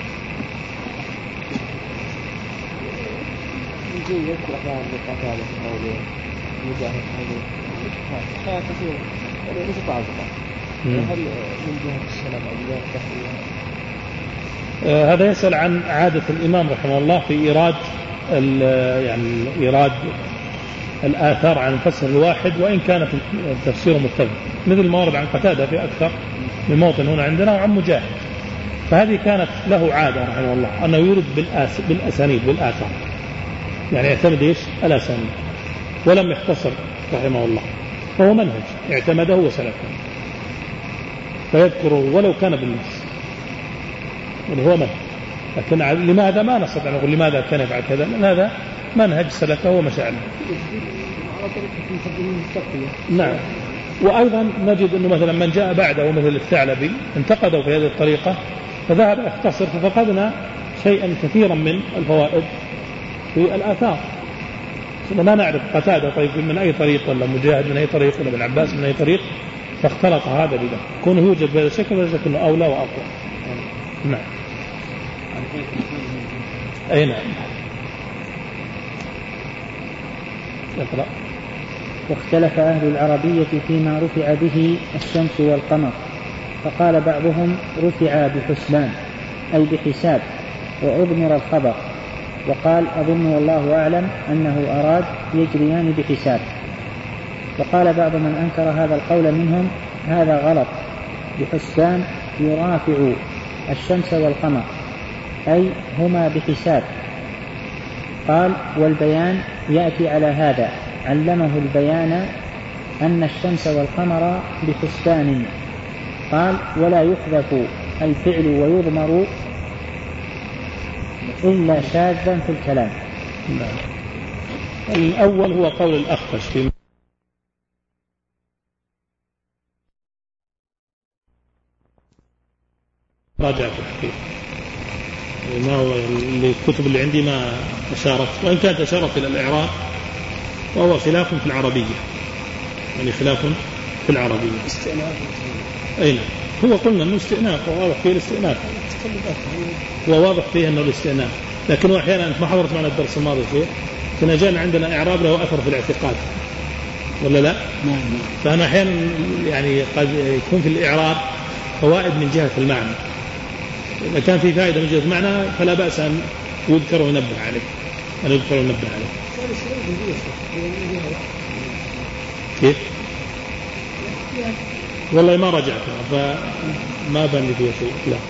يجي يذكر أحيانا بقطع هذا القول مجاهد هذا حياة كثير ليس تعزقا. هل من جهة السلام أو جهة التحريم؟ آه هذا يسأل عن عادة الإمام رحمه الله في إيراد يعني إيراد الآثار عن الفسر الواحد وإن كانت التفسير متفق، مثل ما ورد عن قتادة في أكثر من موطن هنا عندنا وعن مجاهد. فهذه كانت له عادة رحمه الله أنه يورد بالأس بالأسانيد بالآثار، يعني يعتمد إيش؟ الأسانيد، ولم يختصر رحمه الله. فهو منهج اعتمده وسلكه، فيذكره ولو كان بالنص، يعني هو منهج. لكن لماذا ما نستطيع نقول لماذا كان يفعل كذا؟ لأن هذا منهج سلكه ومشاعره. نعم. وأيضا نجد أنه مثلا من جاء بعده مثل الثعلبي انتقدوا في هذه الطريقة فذهب يختصر، ففقدنا شيئا كثيرا من الفوائد في الآثار. ما نعرف قتادة طيب من أي طريق، ولا مجاهد من أي طريق، ولا ابن عباس من أي طريق، فاختلط هذا بذا. كونه يوجد بهذا الشكل فليس أنه أولى وأقوى. نعم. أي نعم. اقرأ. واختلف أهل العربية فيما رفع به الشمس والقمر، فقال بعضهم رفع بحسبان أي بحساب وأضمر الخبر، وقال أظن والله أعلم أنه أراد يجريان بحساب. وقال بعض من أنكر هذا القول منهم هذا غلط، بحسبان يرافع الشمس والقمر، أي هما بحساب. قال: والبيان يأتي على هذا، علمه البيان أن الشمس والقمر بحسبان. قال: ولا يحذف الفعل ويضمر إلا شاذا في الكلام. الأول هو قول الأخفش في راجع في الحقيقة، ما هو الكتب اللي عندي ما أشارت، وإن كانت أشارت إلى الإعراب، وهو خلاف في العربية، يعني خلاف في العربية. استئناف. أين هو قلنا أنه استئناف، وواضح فيه الاستئناف، وواضح فيه أنه الاستئناف. لكن أحيانا أنت ما حضرت معنا الدرس الماضي فيه، كنا جاءنا عندنا إعراب له أثر في الاعتقاد ولا لا؟ نعم. فأنا أحيانا يعني قد يكون في الإعراب فوائد من جهة المعنى، إذا كان في فائدة من جهة المعنى فلا بأس أن يذكر وينبه عليه، أن يذكر وينبه عليه. كيف؟ والله ما رجعت فما بان لي فيها شيء. لا،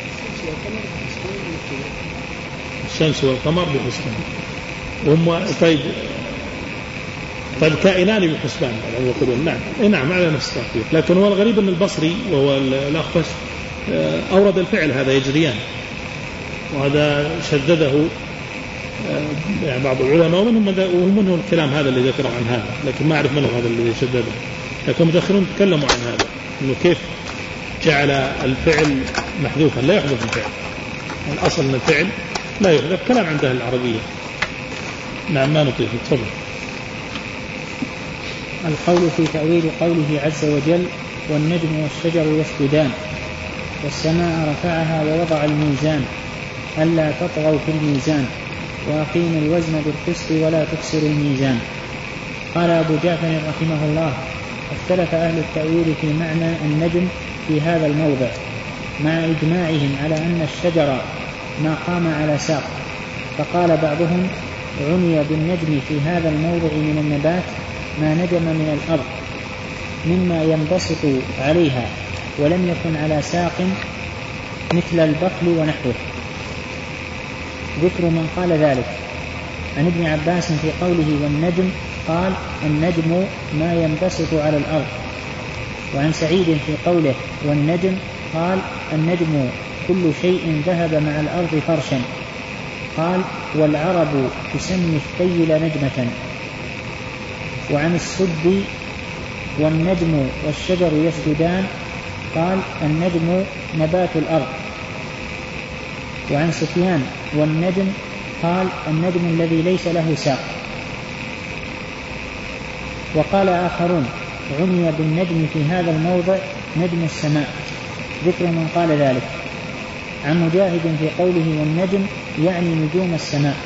الشمس والقمر بحسبان هم. طيب طيب كائنان بحسبان يعني يقولون نعم نعم على نفس التعبير. لكن هو الغريب أن البصري وهو الأخفش أورد الفعل هذا يجريان، وهذا شدده يعني بعض العلماء، ومنهم منهم الكلام هذا اللي ذكر عن هذا، لكن ما أعرف منه هذا اللي شدده. لكن المتأخرون تكلموا عن هذا، إنه كيف جعل الفعل محذوفا، لا يحذف الفعل، الأصل أن الفعل لا يحذف، كلام عند أهل العربية. نعم ما نطيق. تفضل. القول في تأويل قوله عز وجل: والنجم والشجر يسجدان، والسماء رفعها ووضع الميزان ألا تطغوا في الميزان وأقيموا الوزن بالقسط ولا تكسروا الميزان. قال أبو جعفر رحمه الله: اختلف أهل التأويل في معنى النجم في هذا الموضع، مع إجماعهم على أن الشجر ما قام على ساق. فقال بعضهم: عني بالنجم في هذا الموضع من النبات ما نجم من الأرض مما ينبسط عليها ولم يكن على ساق مثل البقل ونحوه. ذكر من قال ذلك عن ابن عباس في قوله والنجم قال: النجم ما ينبسط على الأرض. وعن سعيد في قوله والنجم قال: النجم كل شيء ذهب مع الأرض فرشا. قال: والعرب تسمي الثيل نجمة. وعن السد والنجم والشجر يسجدان قال: النجم نبات الأرض. وعن سفيان والنجم قال: النجم الذي ليس له ساق. وقال آخرون: عني بالنجم في هذا الموضع نجم السماء. ذكر من قال ذلك. عن مجاهد في قوله والنجم يعني نجوم السماء.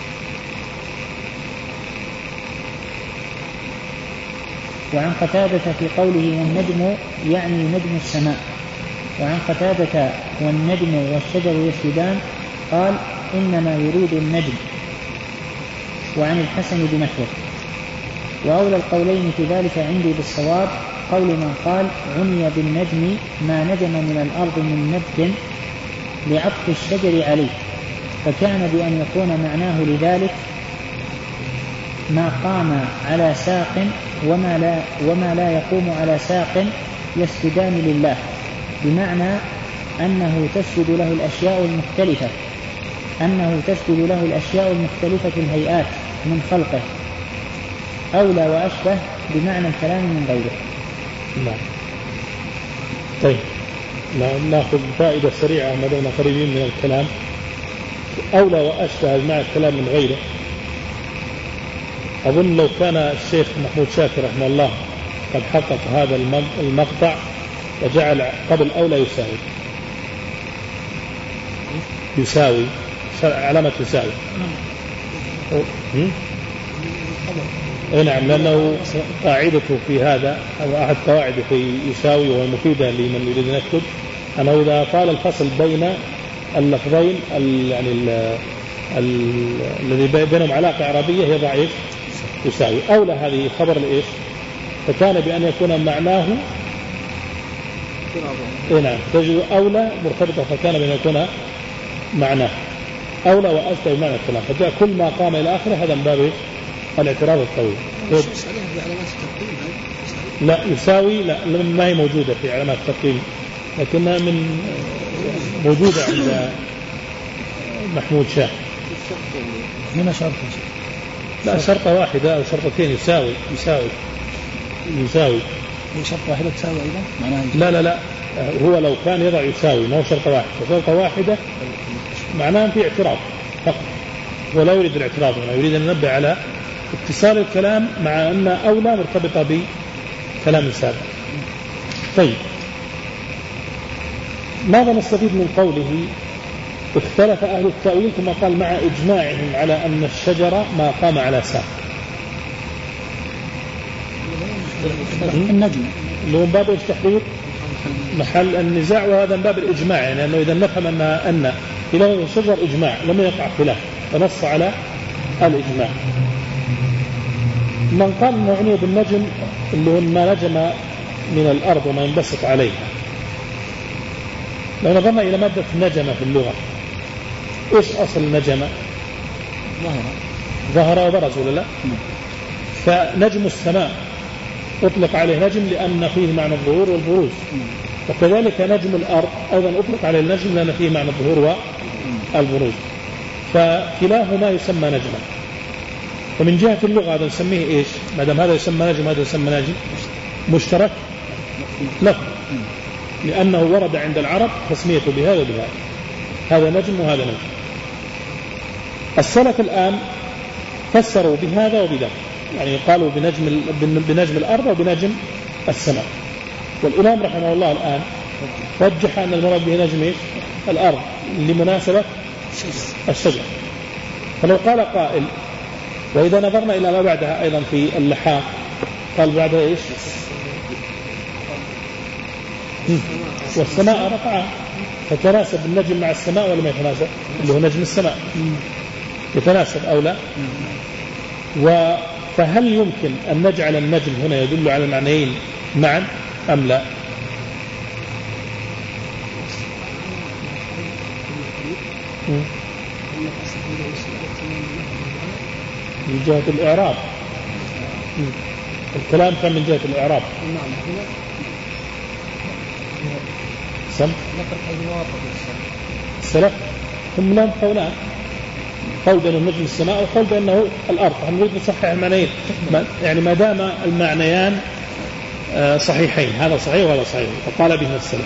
وعن قتادة في قوله والنجم يعني نجم السماء. وعن قتادة والنجم والشجر يسجدان قال: إنما يريد النجم. وعن الحسن بنحوه. وأولى القولين في ذلك عندي بالصواب قول من قال: عني بالنجم ما نجم من الأرض من نبت لعطف الشجر عليه، فكان بأن يكون معناه لذلك ما قام على ساق وما لا, وما لا يقوم على ساق يسجدان لله، بمعنى أنه تسجد له الأشياء المختلفة أنه تسجد له الأشياء المختلفة الهيئات من خلقه، أولى وأشبه بمعنى الكلام من غيره. نعم. طيب نأخذ فائدة سريعة ما دمنا قريبين من الكلام. أولى وأشبه بمعنى الكلام من غيره، أظن لو كان الشيخ محمود شاكر رحمه الله قد حقق هذا المقطع وجعل قبل أولى يساوي يساوي علامة يساوي. أي نعم، لأنه قاعدته في هذا أو أحد قواعده في يساوي وهو مفيدة لمن يريد أن يكتب، أنه إذا طال الفصل بين اللفظين يعني الذي بينهم علاقة عربية يضع إيش يساوي. أولى هذه خبر الإيش، فكان بأن يكون معناه إيه نعم تجد أولى مرتبطة فكان بأن يكون معناه أولى وأثبت بمعنى الكلام، فجاء كل ما قام إلى آخره هذا من باب الاعتراض الطويل. لا يساوي لا ما هي موجودة في علامات التقليل، لكنها من موجودة عند محمود شاه. هنا شرط لا شرطة واحدة أو شرطتين يساوي يساوي يساوي هي شرطة واحدة تساوي أيضا معناها لا لا لا هو لو كان يضع يساوي ما هو شرطة واحدة، شرطة واحدة معناه في اعتراض فقط، ولا يريد الاعتراض ولا يريد أن ننبه على اتصال الكلام مع أن أولى مرتبطة بكلام سابق. طيب ماذا نستفيد من قوله اختلف أهل التأويل ثم قال مع إجماعهم على أن الشجرة ما قام على ساق؟ النجم اللي هو من باب التحرير محل النزاع، وهذا من باب الإجماع، يعني أنه إذا نفهم أن أن في لون الشجر إجماع لم يقع خلاف فنص على الإجماع. من قال أنه عني بالنجم اللي هو ما نجم من الأرض وما ينبسط عليها، لو نظرنا إلى مادة النجمة في اللغة إيش أصل النجمة؟ ظهر ظهر وبرز ولا لا؟ فنجم السماء أطلق عليه نجم لأن فيه معنى الظهور والبروز، وكذلك نجم الأرض أيضا أطلق عليه النجم لأن فيه معنى الظهور والبروز، فكلاهما يسمى نجما. ومن جهة اللغة هذا نسميه إيش؟ ما دام هذا يسمى نجم هذا يسمى نجم مشترك لفظ، لأنه ورد عند العرب تسميته بهذا وبهذا، هذا نجم وهذا نجم. السلف الآن فسروا بهذا وبذاك، يعني قالوا بنجم بنجم الأرض وبنجم السماء. والإمام رحمه الله الآن رجح أن المراد به نجم إيش؟ الأرض لمناسبة الشجر. فلو قال قائل وإذا نظرنا إلى ما بعدها أيضا في اللحاق قال بعدها إيش؟ والسماء رفعها، فتناسب النجم مع السماء ولا ما يتناسب؟ اللي هو نجم السماء يتناسب أو لا؟ فهل يمكن أن نجعل النجم هنا يدل على المعنيين معا أم لا؟ من جهة الإعراب الكلام كان من جهة الإعراب سم السلف هم لهم قولان، قول بأنه نجم السماء وقول بأنه الأرض. هم نريد نصحح المعنيين، يعني ما دام المعنيان صحيحين هذا صحيح وهذا صحيح فقال به السلف.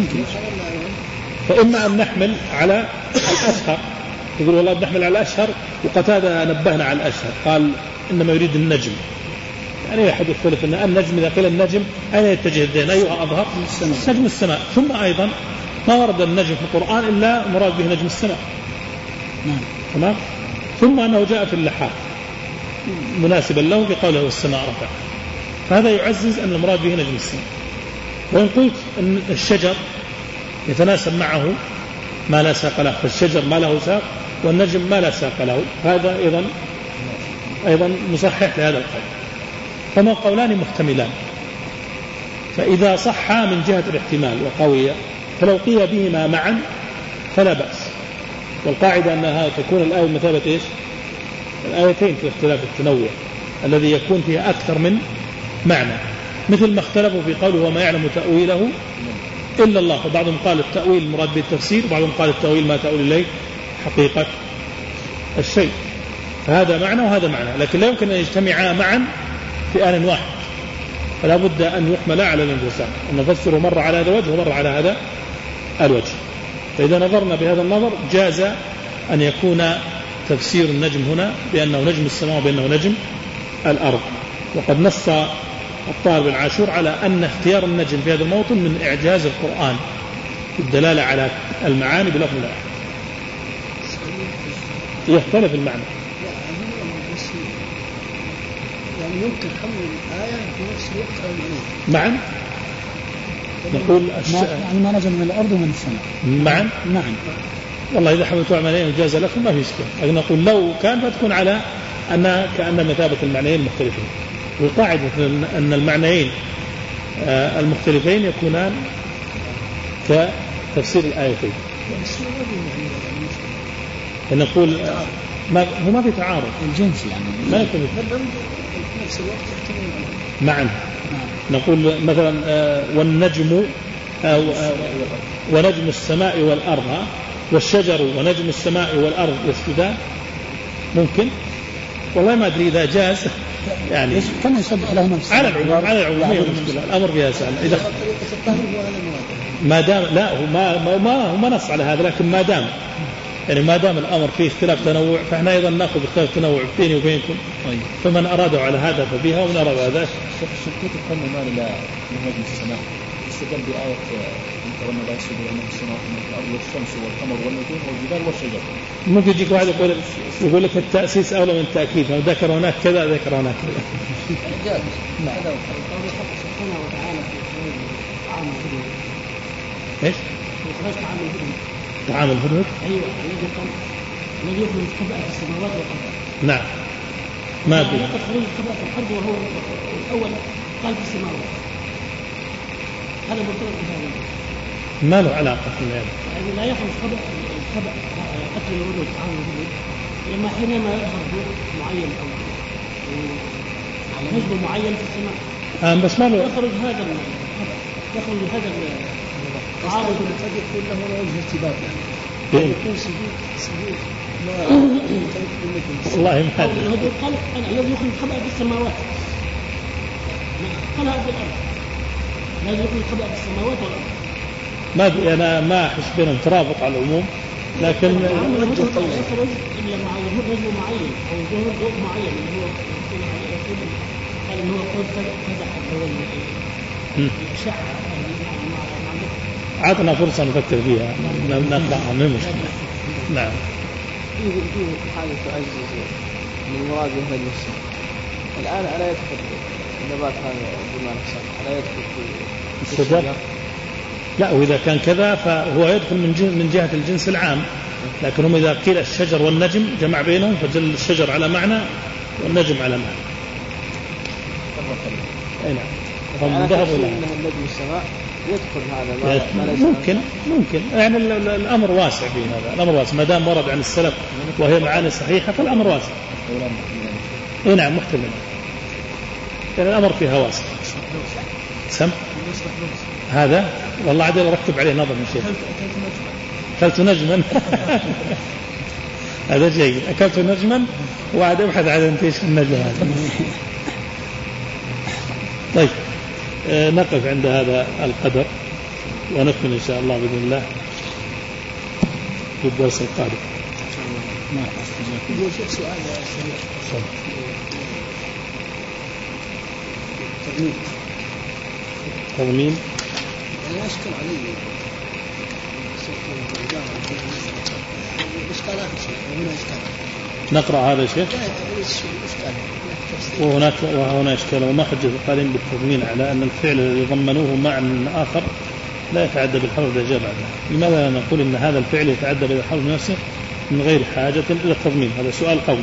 فإما أن نحمل على الأشهر يقول والله نحمل على الأشهر، وقتادة نبهنا على الأشهر قال إنما يريد النجم، يعني أحد يختلف أن النجم إذا قيل النجم أين يتجه الذهن؟ أيها أظهر؟ نجم السماء. ثم أيضا ما ورد النجم في القرآن إلا مراد به نجم السماء. تمام. ثم أنه جاء في اللحاق مناسبا له بقوله والسماء رفع، فهذا يعزز أن المراد به نجم السماء. وإن قلت أن الشجر يتناسب معه ما لا ساق له، فالشجر ما له ساق والنجم ما لا ساق له، هذا أيضا أيضا مصحح لهذا القول. فما قولان محتملان، فإذا صح من جهة الاحتمال وقوية فلو قيل بهما معا فلا بأس. والقاعدة أنها تكون الآية مثابة إيش؟ الآيتين في اختلاف التنوع الذي يكون فيها أكثر من معنى، مثل ما اختلفوا في قوله وما يعلم تأويله إلا الله، فبعضهم قال التأويل المراد بالتفسير وبعضهم قال التأويل ما تأويل إليه حقيقة الشيء، فهذا معنى وهذا معنى، لكن لا يمكن أن يجتمعا معا في آن واحد، فلا بد أن يحمل على الانفصال، أن نفسره مرة على هذا الوجه ومرة على هذا الوجه. فإذا نظرنا بهذا النظر جاز أن يكون تفسير النجم هنا بأنه نجم السماء وبأنه نجم الأرض. وقد نص الطاهر بن عاشور على أن اختيار النجم في هذا الموطن من إعجاز القرآن في الدلالة على المعاني بلفظ واحد. يختلف المعنى، يعني يمكن حمل الآية في نفس الوقت معا. نقول يعني ما نجم من الأرض ومن السماء معا معا. والله إذا حملتوا على معنيين جاز لكم ما في إشكال، لكن نقول لو كان فتكون على أن كأن مثابة المعنيين مختلفين. والقاعدة أن المعنيين المختلفين يكونان كتفسير الآيتين. نقول ما هو ما في تعارض الجنس يعني ما يكون نفس الوقت معا. نقول مثلا والنجم ونجم السماء والأرض والشجر ونجم السماء والأرض يسجدان ممكن. والله ما أدري إذا جاز يعني كم يسبح له نفسه على العموم على العموم الأمر فيها سهل. إذا ما دام لا هو ما ما هو ما نص على هذا، لكن ما دام يعني ما دام الأمر فيه اختلاف تنوع فإحنا أيضا نأخذ اختلاف تنوع بيني وبينكم. طيب. فمن أرادوا على هذا فبها ومن أراد هذا. شركة القرن ما لا نجم السماء استدل بآية ترون لا يسجد لله السماوات والأرض والشمس والقمر والنجوم والجبال والشجر. ممكن يجيك واحد يقول يقول لك التأسيس أولى من التأكيد، ذكر هناك كذا ذكر هناك كذا. جاء. هذا سبحانه وتعالى في عام الهدنة. إيش؟ خرج عام الهدنة. عام الهدنة. أيوة الذي قال الذي يخرج الخبأ في السماوات والأرض. نعم. ما أدري. لقد خرج الخبأ في الأرض وهو الأول قال في السماوات. هذا مرتبط بهذا. ما له علاقة في هذا. يعني لا يخرج خبأ الخبأ قتل الولد عام الهدنة لما حينما يظهر ضوء معين أو على نجم معين في السماء. آه بس ما له. يخرج هذا الخبأ يخرج هذا العارض قد يكون له وجه ارتباط يعني. يكون سجود سجود والله ما أدري. قال الذي يخرج الخبأ في السماوات قالها في الأرض. الذي يخرج الخبأ في السماوات والأرض. ما أنا ما أحس بينهم ترابط على العموم، لكن يخرج إلا مع ظهور نجم معين أو ظهور ضوء معين اللي هو قال إنه قد فتح الأشعة. عطنا فرصة نفكر فيها نقرأها من مشكلة. نعم. فيه فيه حاجة تعزز من مراد هذا النساء. الآن ألا يدخل النبات هذا بما نفسه ألا يدخل في الشجر؟ لا، وإذا كان كذا فهو يدخل من من جهة الجنس العام، لكن هم إذا قيل الشجر والنجم جمع بينهم فجل الشجر على معنى والنجم على معنى. أي نعم. أنا أعتقد أن النجم السماء يدخل هذا ما ليس ممكن ممكن يعني الأمر واسع في هذا. الأمر واسع ما دام ورد عن السلف وهي معاني صحيحة فالأمر واسع. اي نعم محتمل يعني الأمر فيها واسع. سم هذا والله عدل ركب عليه نظر من شيء. أكلت نجما هذا جيد. أكلت نجما وعاد أبحث عن ايش النجم هذا. طيب آه نقف عند هذا القدر ونكمل إن شاء الله بإذن الله في الدرس القادم. ما أقول شيء سؤال سريع. تضمين تضمين أنا أشكل علي إشكالات هنا إشكالات. نقرأ هذا الشيء. وهناك وهنا إشكال وما حجة القائلين بالتضمين على أن الفعل الذي ضمنوه معنى آخر لا يتعدى بالحرف الذي جاء بعده. لماذا نقول أن هذا الفعل يتعدى بالحرف نفسه من غير حاجة إلى التضمين؟ هذا سؤال قوي.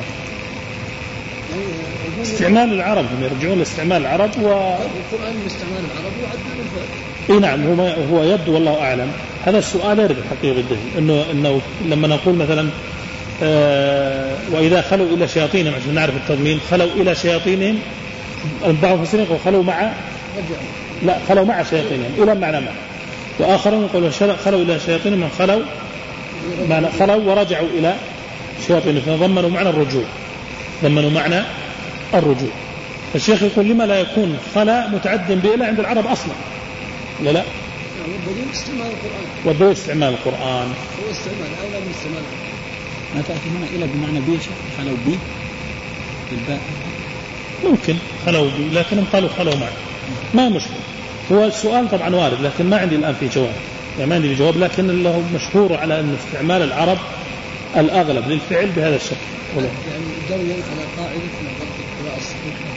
استعمال العرب هم يرجعون لاستعمال العرب و القرآن باستعمال العرب وعدنا الفعل. اي نعم هو هو يبدو والله اعلم. هذا السؤال يرد الحقيقه جدا انه انه لما نقول مثلا آه واذا خلوا الى شياطينهم عشان نعرف التضمين خلوا الى شياطينهم بعض المفسرين خلوا مع لا خلوا مع شياطينهم الى معنى مع واخرون يقولون خلوا الى شياطينهم من خلوا معنى خلوا ورجعوا الى شياطينهم فضمنوا معنى الرجوع ضمنوا معنى الرجوع. الشيخ يقول لما لا يكون خلا متعد بإلى عند العرب أصلا لا لا والدليل استعمال القرآن والدليل استعمال القرآن هو استعمال أولى من استعمال. ما تأتي هنا إلى بمعنى بيش خلوا بي بالباء ممكن خلوا بي لكن قالوا خلوا معه ما مشكلة. هو السؤال طبعا وارد لكن ما عندي الآن في جواب يعني ما عندي جواب لكن اللي مشهور على أن استعمال العرب الأغلب للفعل بهذا الشكل. يعني جريا على قاعدة من ضبط القراءة الصحيحة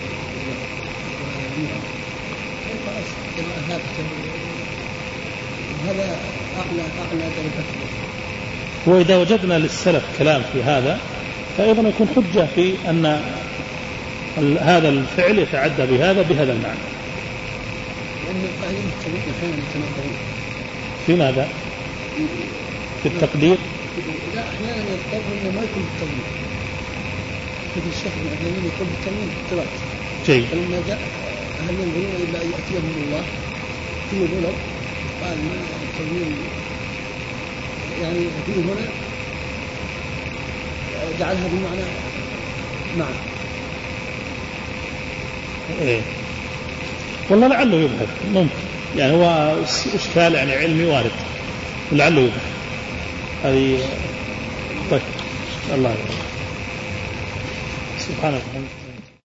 هذا أعلى أعلى درجة. وإذا وجدنا للسلف كلام في هذا فأيضا يكون حجة في أن هذا الفعل يتعدى بهذا بهذا المعنى. لأن القاعدة مختلفة فين يتناظرون في ماذا؟ في التقدير؟ لا أحيانا يضطر أنه ما يكون بالتنوين، مثل الشيخ ابن عثيمين يكون بالتنوين بالتراث. جيد. فلما جاء هل ينظرون إلا أن يأتيهم الله في ظلم قال ما التنوين يعني فيه هنا جعلها بمعنى معنى. إيه. والله لعله يبحث ممكن، يعني هو إشكال يعني علمي وارد، لعله يبحث هذه. طيب الله سبحانه وتعالى.